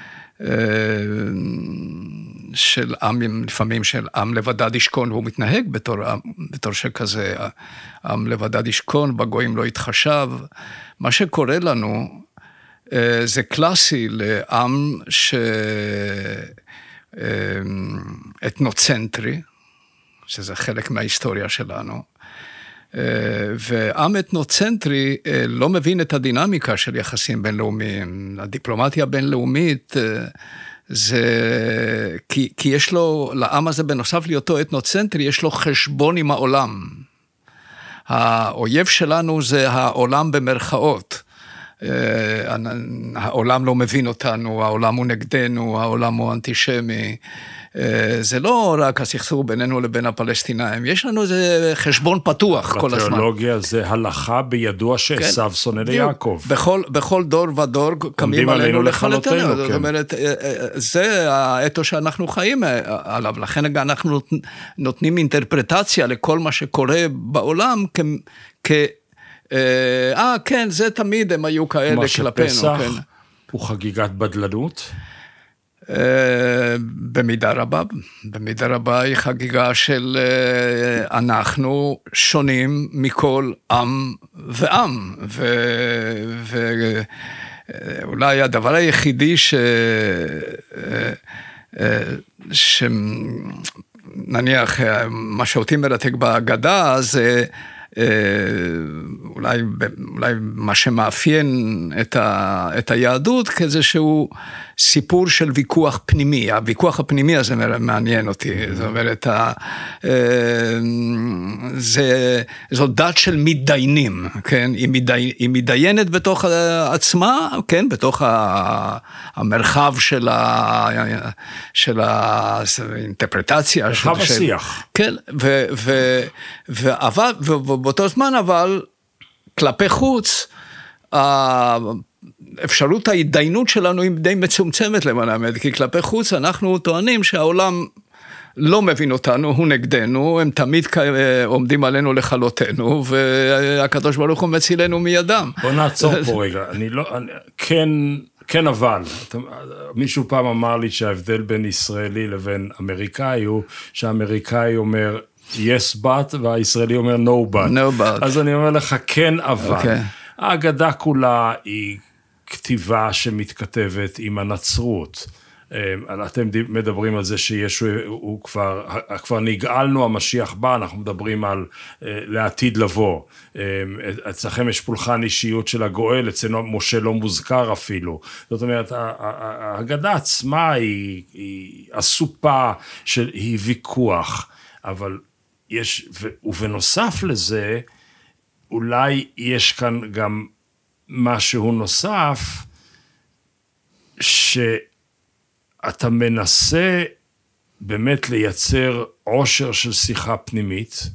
של עם, לפעמים של עם לבדד ישכון, והוא מתנהג בתור, בתור שכזה, עם לבדד ישכון, בגויים לא יתחשב. מה שקורה לנו, זה קלאסי לעם אתנוצנטרי, שזה חלק מההיסטוריה שלנו, ועם אתנוצנטרי לא מבין את הדינמיקה של יחסים בינלאומיים. הדיפלומטיה הבינלאומית, זה, כי, כי יש לו, לעם הזה בנוסף להיותו אתנוצנטרי, יש לו חשבון עם העולם. האויב שלנו זה העולם במרכאות. העולם לא מבין אותנו, העולם הוא נגדנו, העולם הוא אנטישמי. זה לא רק הסכסוך בינינו לבין הפלסטינאים, יש לנו איזה חשבון פתוח כל הזמן. בתיאולוגיה זה הלכה בידוע שעשיו שונא ליעקב. בכל, בכל דור ודור קמים עלינו לכלותנו, זאת אומרת, זה האתוס שאנחנו חיים עליו, לכן אנחנו נותנים אינטרפרטציה לכל מה שקורה בעולם, כ... אה, כן, זה תמיד הם היו כאלה כלפינו. מה שפסח הוא חגיגת בדלנות? במידה רבה, במידה רבה היא חגיגה של אנחנו שונים מכל עם ועם, ואולי הדבר היחידי ש... שנניח מה שאותי מרתק בהגדה זה אולי, אולי מה שמאפיין את, ה, את היהדות כאיזשהו סיפור של ויכוח פנימי. הוויכוח הפנימי הזה מעניין אותי. זאת אומרת, זה, זו דת של מתדיינים, כן? היא, מתדיין, היא מתדיינת בתוך עצמה, כן? בתוך המרחב של, ה, של האינטרפרטציה. מרחב השיח. כן, ו, ו, ו, אבל, ובאותו זמן, אבל כלפי חוץ, אפשרות ההתדיינות שלנו היא די מצומצמת למען האמת, כי כלפי חוץ אנחנו טוענים שהעולם לא מבין אותנו, הוא נגדנו, הם תמיד עומדים עלינו לכלותנו, והקדוש ברוך הוא מצילנו מידם. בוא נעצור פה רגע, אני לא, אני, כן, כן, אבל, מישהו פעם אמר לי שההבדל בין ישראלי לבין אמריקאי הוא שהאמריקאי אומר yes but, והישראלי אומר no but. no but. אז אני אומר לך כן אבל. Okay. ההגדה כולה היא כתיבה שמתכתבת עם הנצרות. אתם מדברים על זה שישו הוא כבר, כבר נגאלנו, המשיח בא, אנחנו מדברים על לעתיד לבוא. אצלכם יש פולחן אישיות של הגואל, אצלנו משה לא מוזכר אפילו. זאת אומרת, ההגדה עצמה היא, היא אסופה, היא ויכוח, אבל יש, ובנוסף לזה, אולי יש כאן גם משהו נוסף, ש... אתה מנסה באמת לייצר עושר של שיחה פנימית,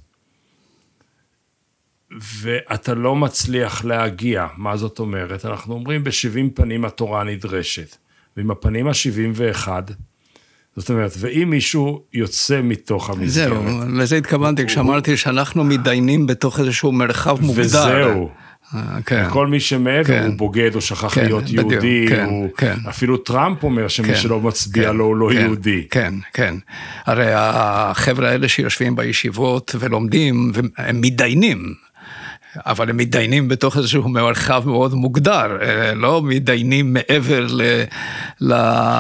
ואתה לא מצליח להגיע. מה זאת אומרת? אנחנו אומרים בשבעים פנים התורה נדרשת, ועם הפנים השבעים ואחד, זאת אומרת, ואם מישהו יוצא מתוך המסגרת. זהו, לזה התכוונתי, כשאמרתי שאנחנו מתדיינים בתוך איזשהו מרחב מוגדר. וזהו. כן. כל מי שמעבר כן. הוא בוגד או שכח כן, להיות בדיוק, יהודי, כן, הוא, כן. אפילו טראמפ אומר שמי כן, שלא מצביע כן, לו הוא לא כן, יהודי. כן, כן. הרי החבר'ה האלה שיושבים בישיבות ולומדים, הם מתדיינים, אבל הם מתדיינים בתוך איזשהו מרחב מאוד מוגדר, לא מתדיינים מעבר ל, ל,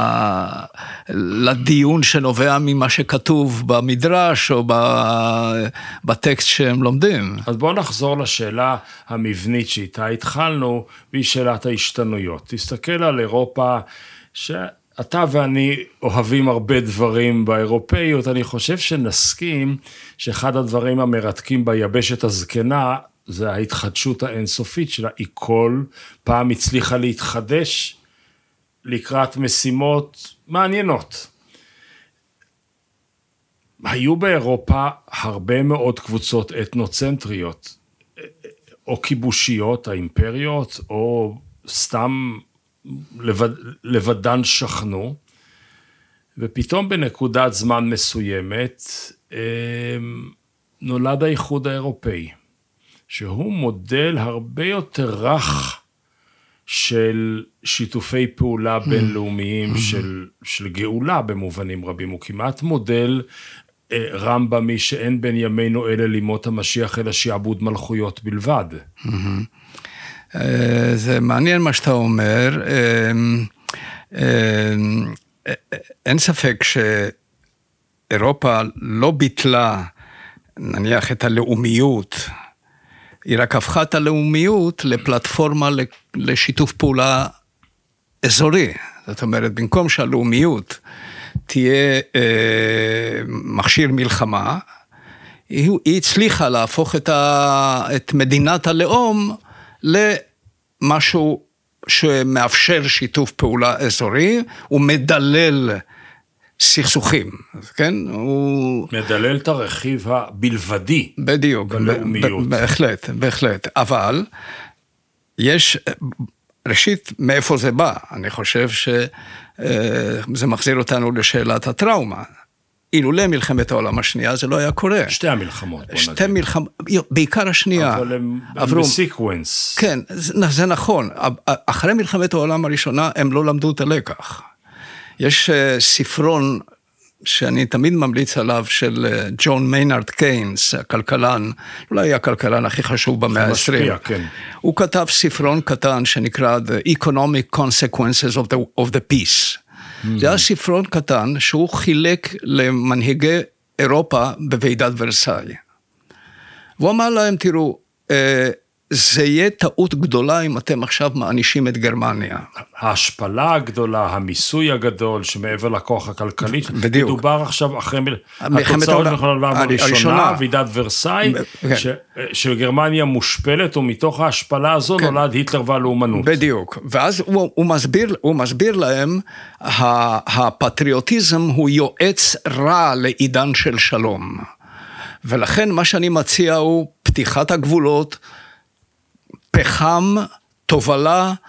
לדיון שנובע ממה שכתוב במדרש או בטקסט שהם לומדים. אז בואו נחזור לשאלה המבנית שאיתה התחלנו, והיא שאלת ההשתנויות. תסתכל על אירופה, שאתה ואני אוהבים הרבה דברים באירופאיות, אני חושב שנסכים שאחד הדברים המרתקים ביבשת הזקנה, זה ההתחדשות האינסופית שלה, היא כל פעם הצליחה להתחדש לקראת משימות מעניינות. היו באירופה הרבה מאוד קבוצות אתנוצנטריות, או כיבושיות, האימפריות, או סתם לבד, לבדן שכנו, ופתאום בנקודת זמן מסוימת נולד האיחוד האירופאי. שהוא מודל הרבה יותר רך של שיתופי פעולה בינלאומיים, של, של גאולה במובנים רבים, הוא כמעט מודל אה, רמב"מי שאין בין ימינו אלה לימות המשיח, אלא שיעבוד מלכויות בלבד. זה מעניין מה שאתה אומר, אין ספק שאירופה לא ביטלה, נניח את הלאומיות, היא רק הפכה את הלאומיות לפלטפורמה לשיתוף פעולה אזורי. זאת אומרת, במקום שהלאומיות תהיה אה, מכשיר מלחמה, היא, היא הצליחה להפוך את, ה, את מדינת הלאום למשהו שמאפשר שיתוף פעולה אזורי, ומדלל סכסוכים, כן? הוא... מדלל את הרכיב הבלבדי. בדיוק. בלאומיות. בהחלט, בהחלט. אבל יש, ראשית, מאיפה זה בא? אני חושב שזה מחזיר אותנו לשאלת הטראומה. אילולא מלחמת העולם השנייה, זה לא היה קורה. שתי המלחמות, בוא נגיד. שתי מלחמות, בעיקר השנייה. אבל הם, הם בסיקוונס. כן, זה, זה נכון. אחרי מלחמת העולם הראשונה, הם לא למדו את הלקח. יש ספרון שאני תמיד ממליץ עליו של ג'ון מיינרד קיינס, הכלכלן, אולי הכלכלן הכי חשוב במאה ה-עשרים. כן. הוא כתב ספרון קטן שנקרא The Economic Consequences of the, of the Peace. Mm-hmm. זה היה ספרון קטן שהוא חילק למנהיגי אירופה בוועידת ורסאי. והוא אמר להם, תראו, זה יהיה טעות גדולה אם אתם עכשיו מענישים את גרמניה. ההשפלה הגדולה, המיסוי הגדול, שמעבר לכוח הכלכלי, בדיוק. מדובר עכשיו אחרי התוצאות הראשונה, ועידת ורסאי, שגרמניה מושפלת, ומתוך ההשפלה הזו נולד היטלר והלאומנות. בדיוק, ואז הוא מסביר, הוא מסביר להם, הפטריוטיזם הוא יועץ רע לעידן של שלום. ולכן מה שאני מציע הוא פתיחת הגבולות, פחם, תובלה,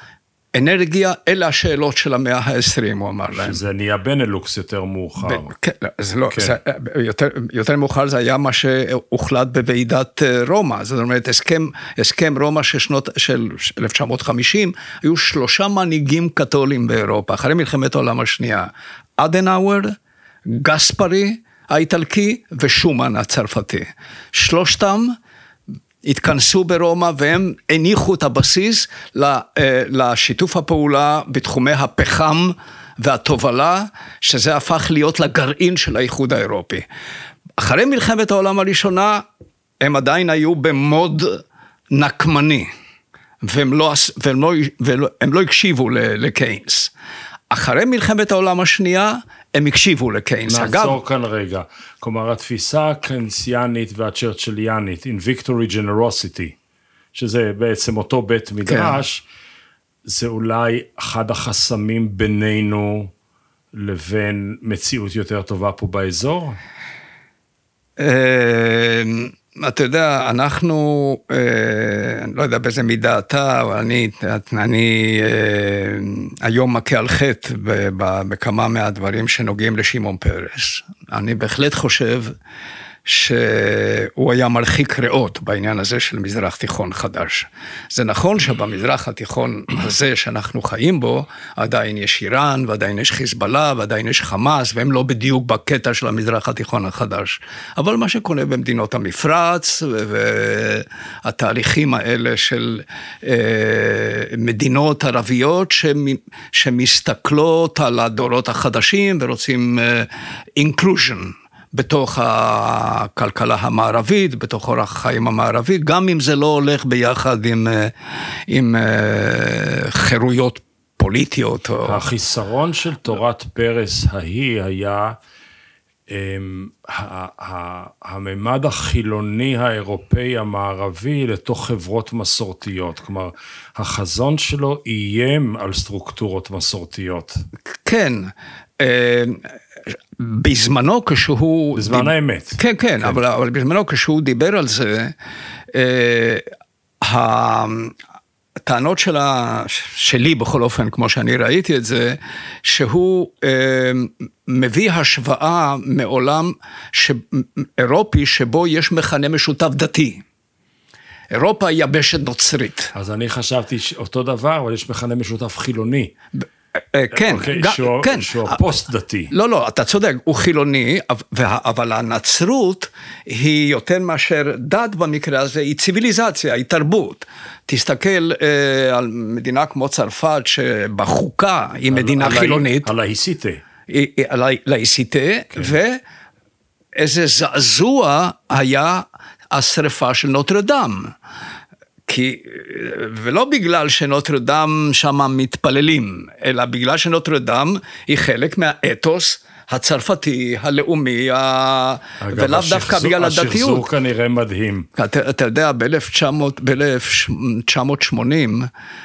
אנרגיה, אלה השאלות של המאה העשרים, הוא אמר להם. שזה נהיה בנלוקס יותר מאוחר. כן, זה לא, זה, יותר, יותר מאוחר זה היה מה שהוחלט בוועידת רומא, זאת אומרת, הסכם, הסכם רומא ששנות, של אלף תשע מאות וחמישים, היו שלושה מנהיגים קתולים באירופה, אחרי מלחמת העולם השנייה, אדנאואר, גספרי, האיטלקי, ושומן הצרפתי. שלושתם, התכנסו ברומא והם הניחו את הבסיס לשיתוף הפעולה בתחומי הפחם והתובלה, שזה הפך להיות לגרעין של האיחוד האירופי. אחרי מלחמת העולם הראשונה, הם עדיין היו במוד נקמני, והם לא, והם לא, והם לא הקשיבו לקיינס. אחרי מלחמת העולם השנייה, הם הקשיבו לקיינס. נעצור כאן רגע. כלומר, התפיסה הקיינסיאנית והצ'רצ'ליאנית, in victory generosity, שזה בעצם אותו בית מדרש, כן. זה אולי אחד החסמים בינינו לבין מציאות יותר טובה פה באזור? אתה יודע, אנחנו, אני לא יודע באיזה מידה אתה, אבל אני, אני היום מכה על חטא בכמה מהדברים שנוגעים לשמעון פרס. אני בהחלט חושב שהוא היה מרחיק ריאות בעניין הזה של מזרח תיכון חדש. זה נכון שבמזרח התיכון הזה שאנחנו חיים בו, עדיין יש איראן, ועדיין יש חיזבאללה, ועדיין יש חמאס, והם לא בדיוק בקטע של המזרח התיכון החדש. אבל מה שקונה במדינות המפרץ, והתהליכים האלה של מדינות ערביות, שמסתכלות על הדורות החדשים, ורוצים inclusion, בתוך הכלכלה המערבית, בתוך אורח החיים המערבי, גם אם זה לא הולך ביחד עם, עם חירויות פוליטיות. החיסרון של תורת פרס ההיא היה הממד החילוני האירופאי המערבי לתוך חברות מסורתיות. כלומר, החזון שלו איים על סטרוקטורות מסורתיות. כן, בזמנו כשהוא... בזמן דיב... האמת. כן, כן, כן. אבל, אבל בזמנו כשהוא דיבר על זה, אה, הטענות שלה, שלי בכל אופן, כמו שאני ראיתי את זה, שהוא אה, מביא השוואה מעולם ש... אירופי שבו יש מכנה משותף דתי. אירופה היא יבשת נוצרית. אז אני חשבתי אותו דבר, אבל יש מכנה משותף חילוני. כן, שהוא הפוסט דתי. לא, לא, אתה צודק, הוא חילוני, אבל הנצרות היא יותר מאשר דת במקרה הזה, היא ציוויליזציה, היא תרבות. תסתכל על מדינה כמו צרפת, שבחוקה היא מדינה חילונית. על ההיסיטה. על ההיסיטה, ואיזה זעזוע היה השריפה של נוטרדם. כי, ולא בגלל שנוטרדם שם מתפללים, אלא בגלל שנוטרדם היא חלק מהאתוס הצרפתי, הלאומי, ולאו דווקא בגלל הדתיות. השחזור כנראה מדהים. אתה, אתה יודע, ב-אלף תשע מאות שמונים,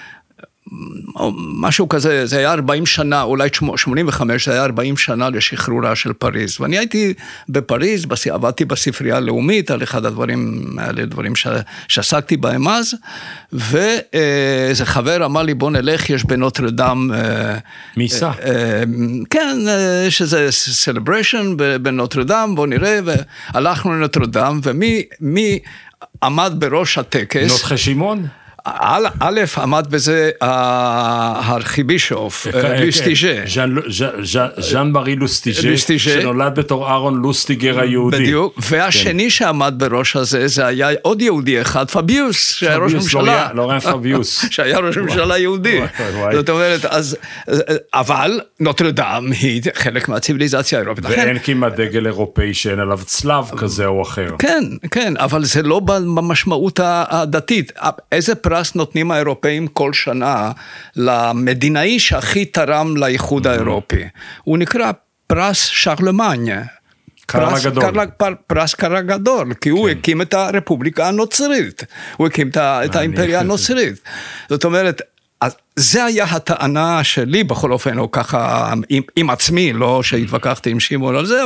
משהו כזה, זה היה ארבעים שנה, אולי שמונים וחמש, זה היה ארבעים שנה לשחרורה של פריז. ואני הייתי בפריז, עבדתי בספרייה הלאומית, על אחד הדברים, האלה דברים שעסקתי בהם אז, ואיזה חבר אמר לי, בוא נלך, יש בנוטרדם... מיסה. כן, יש איזה celebration בנוטרדם, בוא נראה, והלכנו לנוטרדם, ומי עמד בראש הטקס... נותחי שמעון? א', עמד בזה הארכיבישוף, לוסטיג'ה. ז'אן מארי לוסטיג'ה, שנולד בתור אהרון לוסטיגר היהודי. בדיוק, והשני שעמד בראש הזה, זה היה עוד יהודי אחד, פביוס, שהיה ראש ממשלה. לורן פביוס. שהיה ראש ממשלה יהודי. זאת אומרת, אבל נוטרדם היא חלק מהציביליזציה האירופית. ואין כמעט דגל אירופאי שאין עליו צלב כזה או אחר. כן, כן, אבל זה לא במשמעות הדתית. איזה פרס נותנים האירופאים כל שנה למדינאי שהכי תרם לאיחוד האירופי. הוא נקרא פרס שרלמאניה. קרל הגדול. פרס קרל הגדול, כי הוא הקים את הרפובליקה הנוצרית. הוא הקים את האימפריה הנוצרית. זאת אומרת, זה היה הטענה שלי בכל אופן, או ככה עם עצמי, לא שהתווכחתי עם שמעון על זה, אבל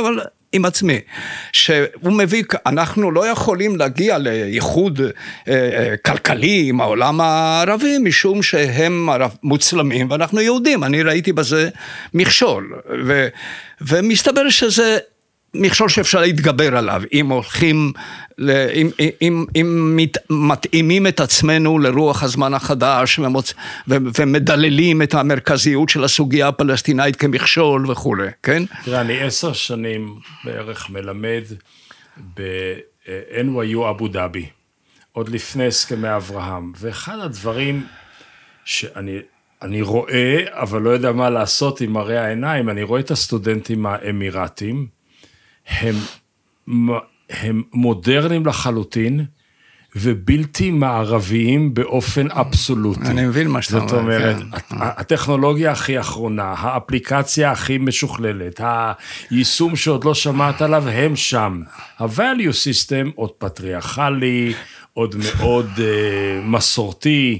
עם עצמי, שהוא מביא, אנחנו לא יכולים להגיע לייחוד כלכלי עם העולם הערבי, משום שהם מוצלמים, ואנחנו יהודים, אני ראיתי בזה מכשול, ו, ומסתבר שזה מכשול שאפשר להתגבר עליו, אם הולכים, אם, אם, אם מתאימים את עצמנו לרוח הזמן החדש, ומוצ... ו, ומדללים את המרכזיות של הסוגיה הפלסטינאית כמכשול וכו', כן? תראה, אני עשר שנים בערך מלמד ב-אן וואי יו אבו דאבי, עוד לפני הסכמי אברהם, ואחד הדברים שאני אני רואה, אבל לא יודע מה לעשות עם מראה העיניים, אני רואה את הסטודנטים האמירתים, הם, הם מודרניים לחלוטין, ובלתי מערביים באופן אבסולוטי. אני מבין מה שאתה אומר. זאת אומרת, הטכנולוגיה הכי אחרונה, האפליקציה הכי משוכללת, היישום שעוד לא שמעת עליו, הם שם. ה-value system עוד פטריארכלי, עוד מאוד uh, מסורתי,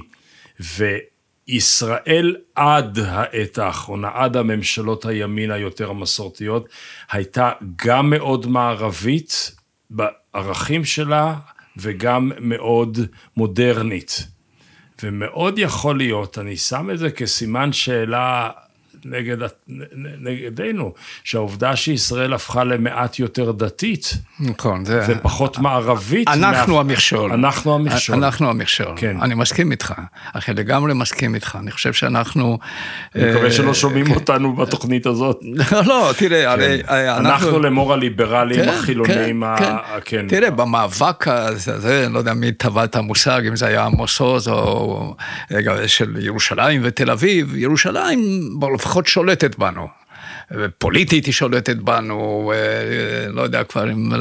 וישראל עד העת האחרונה, עד הממשלות הימין היותר מסורתיות, הייתה גם מאוד מערבית בערכים שלה, וגם מאוד מודרנית. ומאוד יכול להיות, אני שם את זה כסימן שאלה נגד, נגדנו, שהעובדה שישראל הפכה למעט יותר דתית, נכון, זה... ופחות מערבית. אנחנו המכשול. אנחנו המכשול. אנחנו המכשול. כן. אני מסכים איתך, אחי לגמרי מסכים איתך, אני חושב שאנחנו... אני מקווה שלא שומעים אותנו בתוכנית הזאת. לא, תראה, הרי... אנחנו למור הליברליים, החילונים, כן. תראה, במאבק הזה, לא יודע מי טבע את המושג, אם זה היה עמוס עוז או של ירושלים ותל אביב, ירושלים לפחות שולטת בנו. פוליטית היא שולטת בנו, לא יודע כבר אם,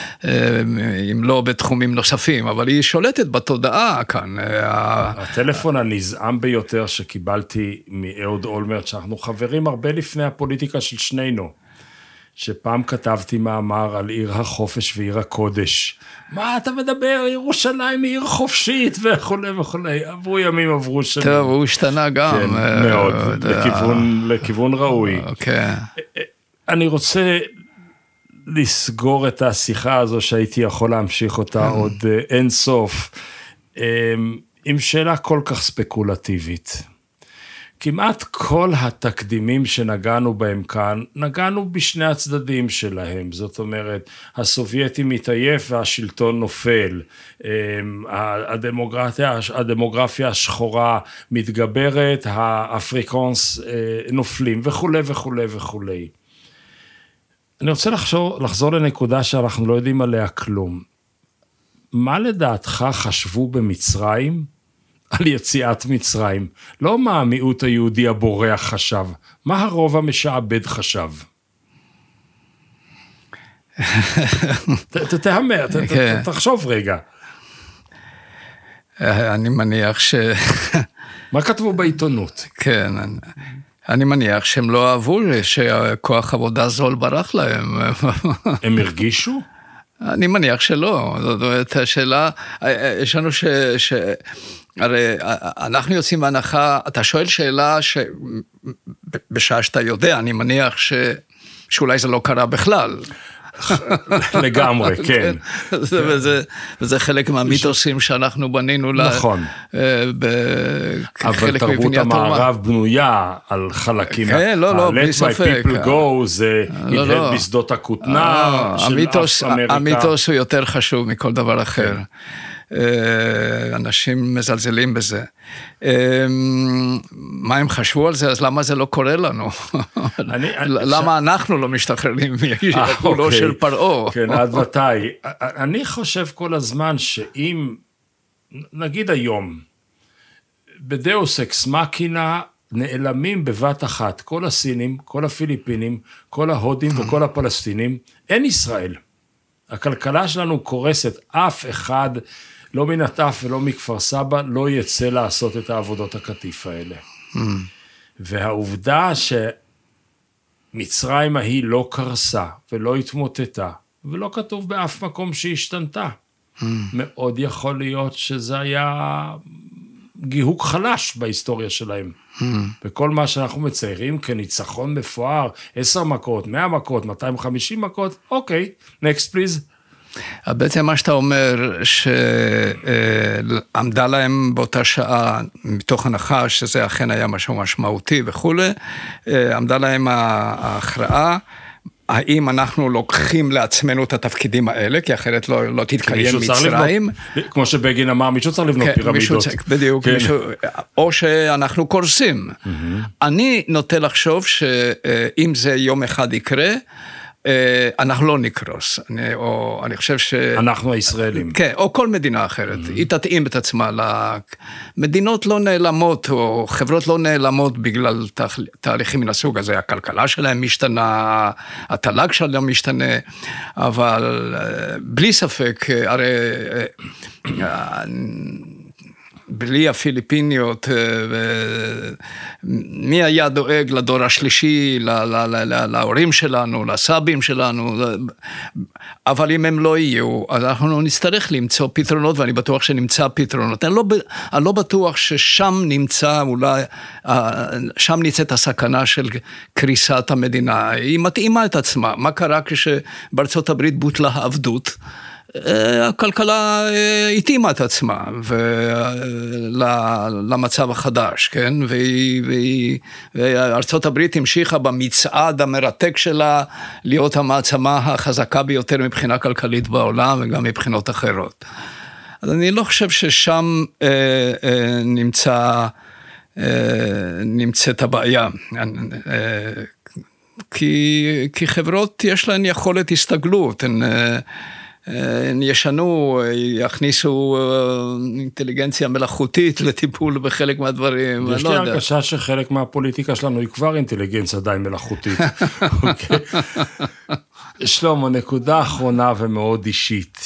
אם לא בתחומים נוספים, אבל היא שולטת בתודעה כאן. הטלפון הנזעם ביותר שקיבלתי מאהוד אולמרט, שאנחנו חברים הרבה לפני הפוליטיקה של שנינו, שפעם כתבתי מאמר על עיר החופש ועיר הקודש. מה אתה מדבר? ירושלים היא עיר חופשית וכו' וכו'. עברו ימים, עברו שנים. טוב, הוא השתנה גם. כן, מאוד, לכיוון, לכיוון ראוי. אוקיי. אני רוצה לסגור את השיחה הזו שהייתי יכול להמשיך אותה עוד אין סוף, עם שאלה כל כך ספקולטיבית. כמעט כל התקדימים שנגענו בהם כאן, נגענו בשני הצדדים שלהם, זאת אומרת, הסובייטי מתעייף והשלטון נופל, הדמוגרפיה, הדמוגרפיה השחורה מתגברת, האפריקאנס נופלים וכו' וכו' וכו'. אני רוצה לחזור, לחזור לנקודה שאנחנו לא יודעים עליה כלום. מה לדעתך חשבו במצרים על יציאת מצרים? לא מה המיעוט היהודי הבורח חשב, מה הרוב המשעבד חשב? תהמר, תחשוב רגע. אני מניח ש... מה כתבו בעיתונות? כן, אני מניח שהם לא אהבו שכוח עבודה זול ברח להם. הם הרגישו? אני מניח שלא. זאת אומרת, השאלה, יש לנו ש... ש... הרי אנחנו יוצאים מהנחה, אתה שואל שאלה שבשעה שאתה יודע, אני מניח ש... שאולי זה לא קרה בכלל. לגמרי, כן. וזה, וזה חלק מהמיתוסים שאנחנו בנינו. נכון. אבל תרבות המערב בנויה על חלקים. כן, לא, לא, בלי ספק. Let my people go, זה הדהד בשדות הכותנה של אף אמריקה. המיתוס הוא יותר חשוב מכל דבר אחר. אנשים מזלזלים בזה. מה הם חשבו על זה? אז למה זה לא קורה לנו? למה אנחנו לא משתחררים מהגבולו של פרעה? כן, עד מתי? אני חושב כל הזמן שאם, נגיד היום, בדאוס אקס מאקינה נעלמים בבת אחת, כל הסינים, כל הפיליפינים, כל ההודים וכל הפלסטינים, אין ישראל. הכלכלה שלנו קורסת, אף אחד לא מנטף ולא מכפר סבא, לא יצא לעשות את העבודות הכתיף האלה. Mm. והעובדה שמצרים ההיא לא קרסה ולא התמוטטה, ולא כתוב באף מקום שהשתנתה, mm. מאוד יכול להיות שזה היה גיהוק חלש בהיסטוריה שלהם. וכל מה שאנחנו מציירים כניצחון מפואר, עשר מכות, מאה מכות, מאתיים וחמישים מכות, אוקיי, next please. בעצם מה שאתה אומר, שעמדה להם באותה שעה, מתוך הנחה שזה אכן היה משהו משמעותי וכו', עמדה להם ההכרעה, האם אנחנו לוקחים לעצמנו את התפקידים האלה, כי אחרת לא, לא תתקיים מצרים. לבנות, כמו שבגין אמר, מישהו צריך לבנות כן, פירמידות. צריך, בדיוק, כן. מישהו, או שאנחנו קורסים. Mm-hmm. אני נוטה לחשוב שאם זה יום אחד יקרה, אנחנו לא נקרוס, אני, או אני חושב ש... אנחנו הישראלים. כן, או כל מדינה אחרת, mm-hmm. היא תתאים את עצמה, מדינות לא נעלמות, או חברות לא נעלמות בגלל תה, תהליכים מן הסוג הזה, הכלכלה שלהם משתנה, התל"ג שלהם משתנה, אבל בלי ספק, הרי... בלי הפיליפיניות, מי היה דואג לדור השלישי, להורים שלנו, לסבים שלנו, אבל אם הם לא יהיו, אז אנחנו נצטרך למצוא פתרונות, ואני בטוח שנמצא פתרונות. אני לא, אני לא בטוח ששם נמצא, אולי, שם נמצאת הסכנה של קריסת המדינה. היא מתאימה את עצמה. מה קרה כשבארצות הברית בוטלה העבדות? הכלכלה התאימה את עצמה למצב החדש, כן? וארצות הברית המשיכה במצעד המרתק שלה להיות המעצמה החזקה ביותר מבחינה כלכלית בעולם וגם מבחינות אחרות. אז אני לא חושב ששם נמצא, נמצאת הבעיה. כי, כי חברות יש להן יכולת הסתגלות, הן... ישנו, יכניסו אינטליגנציה מלאכותית לטיפול בחלק מהדברים. יש לי הרגשה שחלק מהפוליטיקה שלנו היא כבר אינטליגנציה די מלאכותית. שלמה, נקודה אחרונה ומאוד אישית,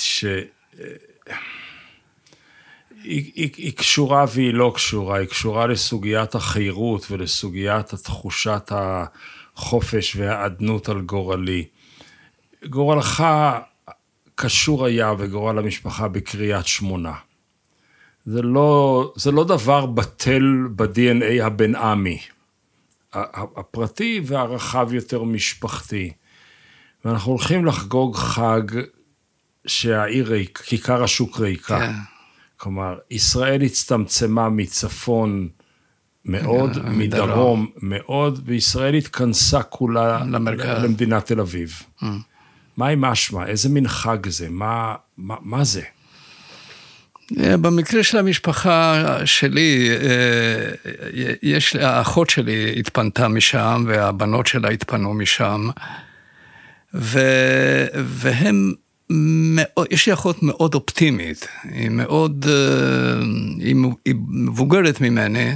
שהיא קשורה והיא לא קשורה, היא קשורה לסוגיית החירות ולסוגיית תחושת החופש והעדנות על גורלי. גורלך קשור היה וגורל המשפחה בקריית שמונה. זה לא, זה לא דבר בטל ב-די אן איי הבן-עמי. הפרטי והרחב יותר משפחתי. ואנחנו הולכים לחגוג חג שהעיר ריק, כיכר השוק ריקה. כן. כלומר, ישראל הצטמצמה מצפון מאוד, מדרום מאוד, וישראל התכנסה כולה למדינת תל אביב. Mm. מה היא משמע? איזה מין חג זה? מה, מה, מה זה? במקרה של המשפחה שלי, יש, האחות שלי התפנתה משם, והבנות שלה התפנו משם, ו, והם, יש לי אחות מאוד אופטימית, היא מאוד, היא, היא מבוגרת ממני,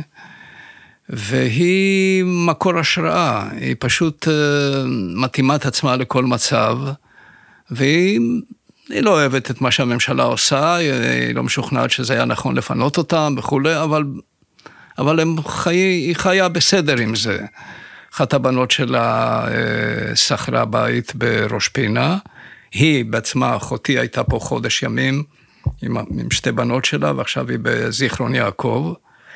והיא מקור השראה, היא פשוט מתאימה את עצמה לכל מצב, והיא לא אוהבת את מה שהממשלה עושה, היא לא משוכנעת שזה היה נכון לפנות אותם וכו', אבל, אבל הם חי, היא חיה בסדר עם זה. אחת הבנות שלה שכרה בית בראש פינה, היא בעצמה, אחותי הייתה פה חודש ימים, עם, עם שתי בנות שלה, ועכשיו היא בזיכרון יעקב,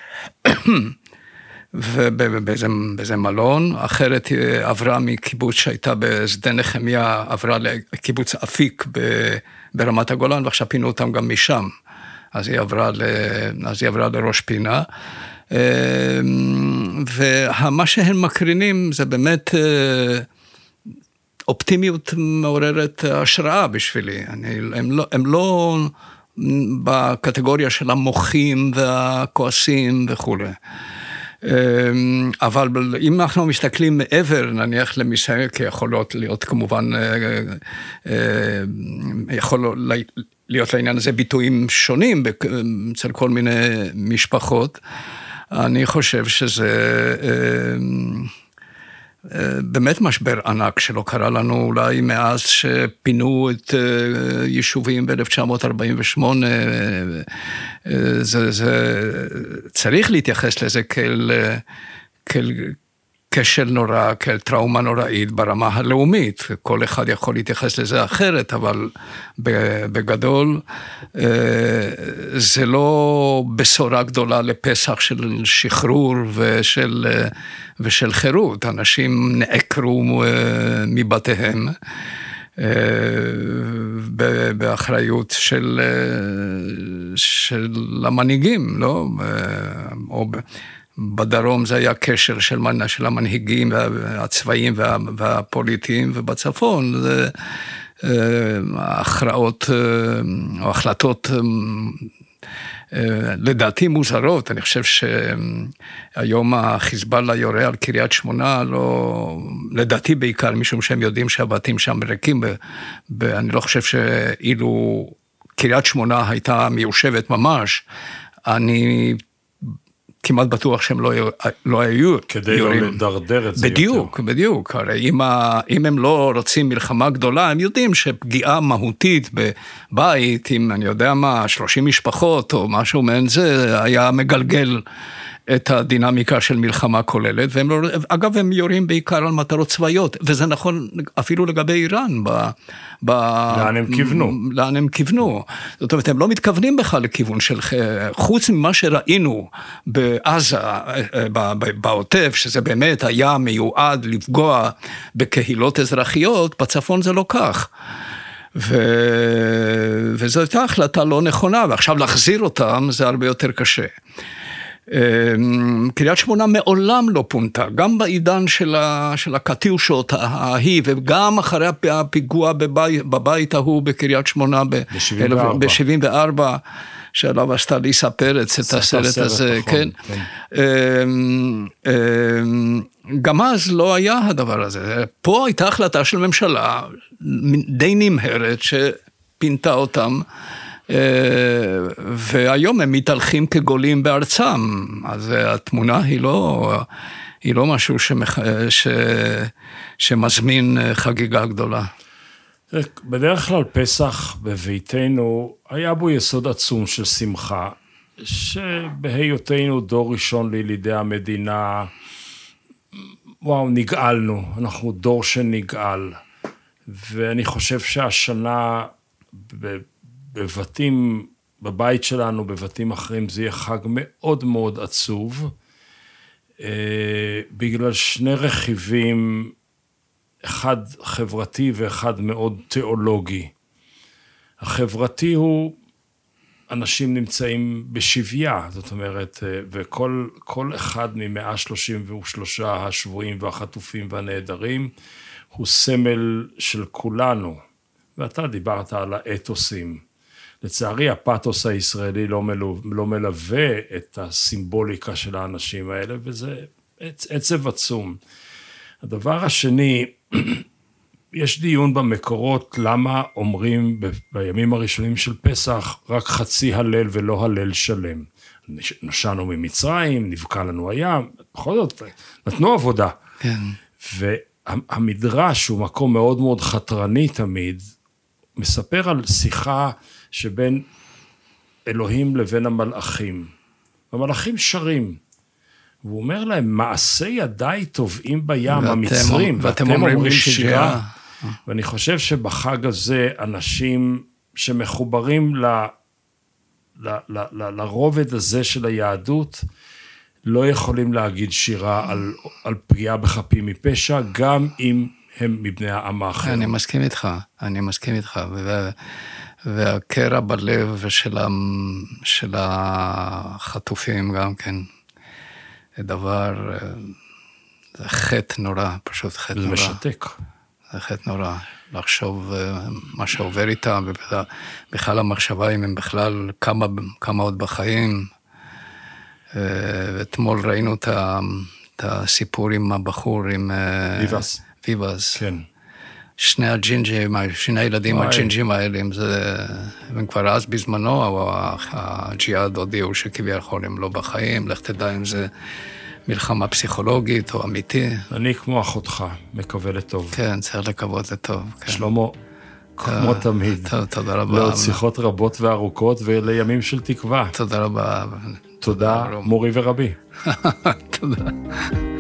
ובאיזה מלון, אחרת היא עברה מקיבוץ שהייתה בשדה נחמיה, עברה לקיבוץ אפיק ברמת הגולן, ועכשיו פינו אותם גם משם, אז היא עברה, ל, אז היא עברה לראש פינה, ומה שהם מקרינים זה באמת אופטימיות מעוררת השראה בשבילי, אני, הם לא, הם לא בקטגוריה של המוחים והכועסים וכו'. אבל אם אנחנו מסתכלים מעבר, נניח למיסה, כי יכולות להיות כמובן, יכול להיות לעניין הזה ביטויים שונים אצל כל מיני משפחות, אני חושב שזה באמת משבר ענק שלא קרה לנו אולי מאז שפינו את יישובים ב-אלף תשע מאות ארבעים ושמונה, זה, זה, צריך להתייחס לזה כאל, כאל, כשל נורא, כטראומה נוראית ברמה הלאומית. כל אחד יכול להתייחס לזה אחרת, אבל בגדול זה לא בשורה גדולה לפסח של שחרור ושל, ושל חירות. אנשים נעקרו מבתיהם. באחריות של, של המנהיגים, לא? או בדרום זה היה קשר של, של המנהיגים הצבאיים וה, והפוליטיים, ובצפון זה הכרעות או החלטות לדעתי מוזרות. אני חושב שהיום החיזבאללה יורה על קריית שמונה, לא, לדעתי בעיקר משום שהם יודעים שהבתים שם ריקים, ב, ב, אני לא חושב שאילו קריית שמונה הייתה מיושבת ממש, אני כמעט בטוח שהם לא, לא היו כדי יורים. לא לדרדר את זה בדיוק, יותר. בדיוק. הרי אם, ה, אם הם לא רוצים מלחמה גדולה, הם יודעים שפגיעה מהותית בבית, אם אני יודע מה, שלושים משפחות או משהו מעין זה, היה מגלגל את הדינמיקה של מלחמה כוללת, והם לא, אגב, הם יורים בעיקר על מטרות צבאיות, וזה נכון אפילו לגבי איראן. ב, ב, לאן הם כיוונו. לאן הם כיוונו. זאת אומרת, הם לא מתכוונים בכלל לכיוון של, חוץ ממה שראינו בעזה, בעוטף, שזה באמת היה מיועד לפגוע בקהילות אזרחיות, בצפון זה לא כך. ו... וזו הייתה החלטה לא נכונה, ועכשיו להחזיר אותם זה הרבה יותר קשה. קריית שמונה מעולם לא פונתה, גם בעידן של, ה, של הקטיושות ההיא, וגם אחרי הפיגוע בבית, בבית ההוא בקריית שמונה ב-שבעים וארבע, שעליו עשתה ליסה פרץ את הסרט הזה, כן. גם אז לא היה הדבר הזה. פה הייתה החלטה של ממשלה די נמהרת שפינתה אותם, והיום הם מתהלכים כגולים בארצם, אז התמונה היא לא, היא לא משהו שמח... ש... שמזמין חגיגה גדולה. בדרך כלל פסח בביתנו היה בו יסוד עצום של שמחה, שבהיותנו דור ראשון לילידי המדינה, וואו, נגאלנו, אנחנו דור שנגאל, ואני חושב שהשנה בבתים, בבית שלנו, בבתים אחרים, זה יהיה חג מאוד מאוד עצוב, בגלל שני רכיבים, אחד חברתי ואחד מאוד תיאולוגי. החברתי הוא, אנשים נמצאים בשביה, זאת אומרת, וכל כל אחד מ-מאה שלושים ושלושה השבויים והחטופים והנעדרים, הוא סמל של כולנו, ואתה דיברת על האתוסים. לצערי, הפאתוס הישראלי לא, מלו, לא מלווה את הסימבוליקה של האנשים האלה, וזה עצב עצום. הדבר השני, יש דיון במקורות למה אומרים בימים הראשונים של פסח רק חצי הלל ולא הלל שלם. נשנו ממצרים, נבקע לנו הים, בכל זאת, נתנו עבודה. כן. והמדרש הוא מקום מאוד מאוד חתרני תמיד, מספר על שיחה שבין אלוהים לבין המלאכים. המלאכים שרים, והוא אומר להם, מעשי ידיי טובעים בים המצרים, ואתם אומרים שירה. ואני חושב שבחג הזה, אנשים שמחוברים ל, ל, ל, ל, לרובד הזה של היהדות, לא יכולים להגיד שירה על, על פגיעה בחפים מפשע, גם אם הם מבני העם האחר. אני מסכים איתך, אני מסכים איתך, והקרע בלב של, של החטופים גם כן, זה דבר, זה חטא נורא, פשוט חטא נורא. זה משתק. זה חטא נורא, לחשוב מה שעובר איתם, ובכלל המחשבה אם הם בכלל כמה, כמה עוד בחיים. ואתמול ראינו את הסיפור עם הבחור, עם ויבאס. ויבאס. כן. שני הג'ינג'ים, שני הילדים הג'ינג'ים האלה, הם כבר אז בזמנו, הג'יהאד הודיעו שכביכול הם לא בחיים, לך תדע אם זה מלחמה פסיכולוגית או אמיתי. אני כמו אחותך, מקווה לטוב. כן, צריך לקוות לטוב. שלמה, כמו תמיד. תודה רבה. לעוד שיחות רבות וארוכות ולימים של תקווה. תודה רבה. תודה, מורי ורבי. תודה.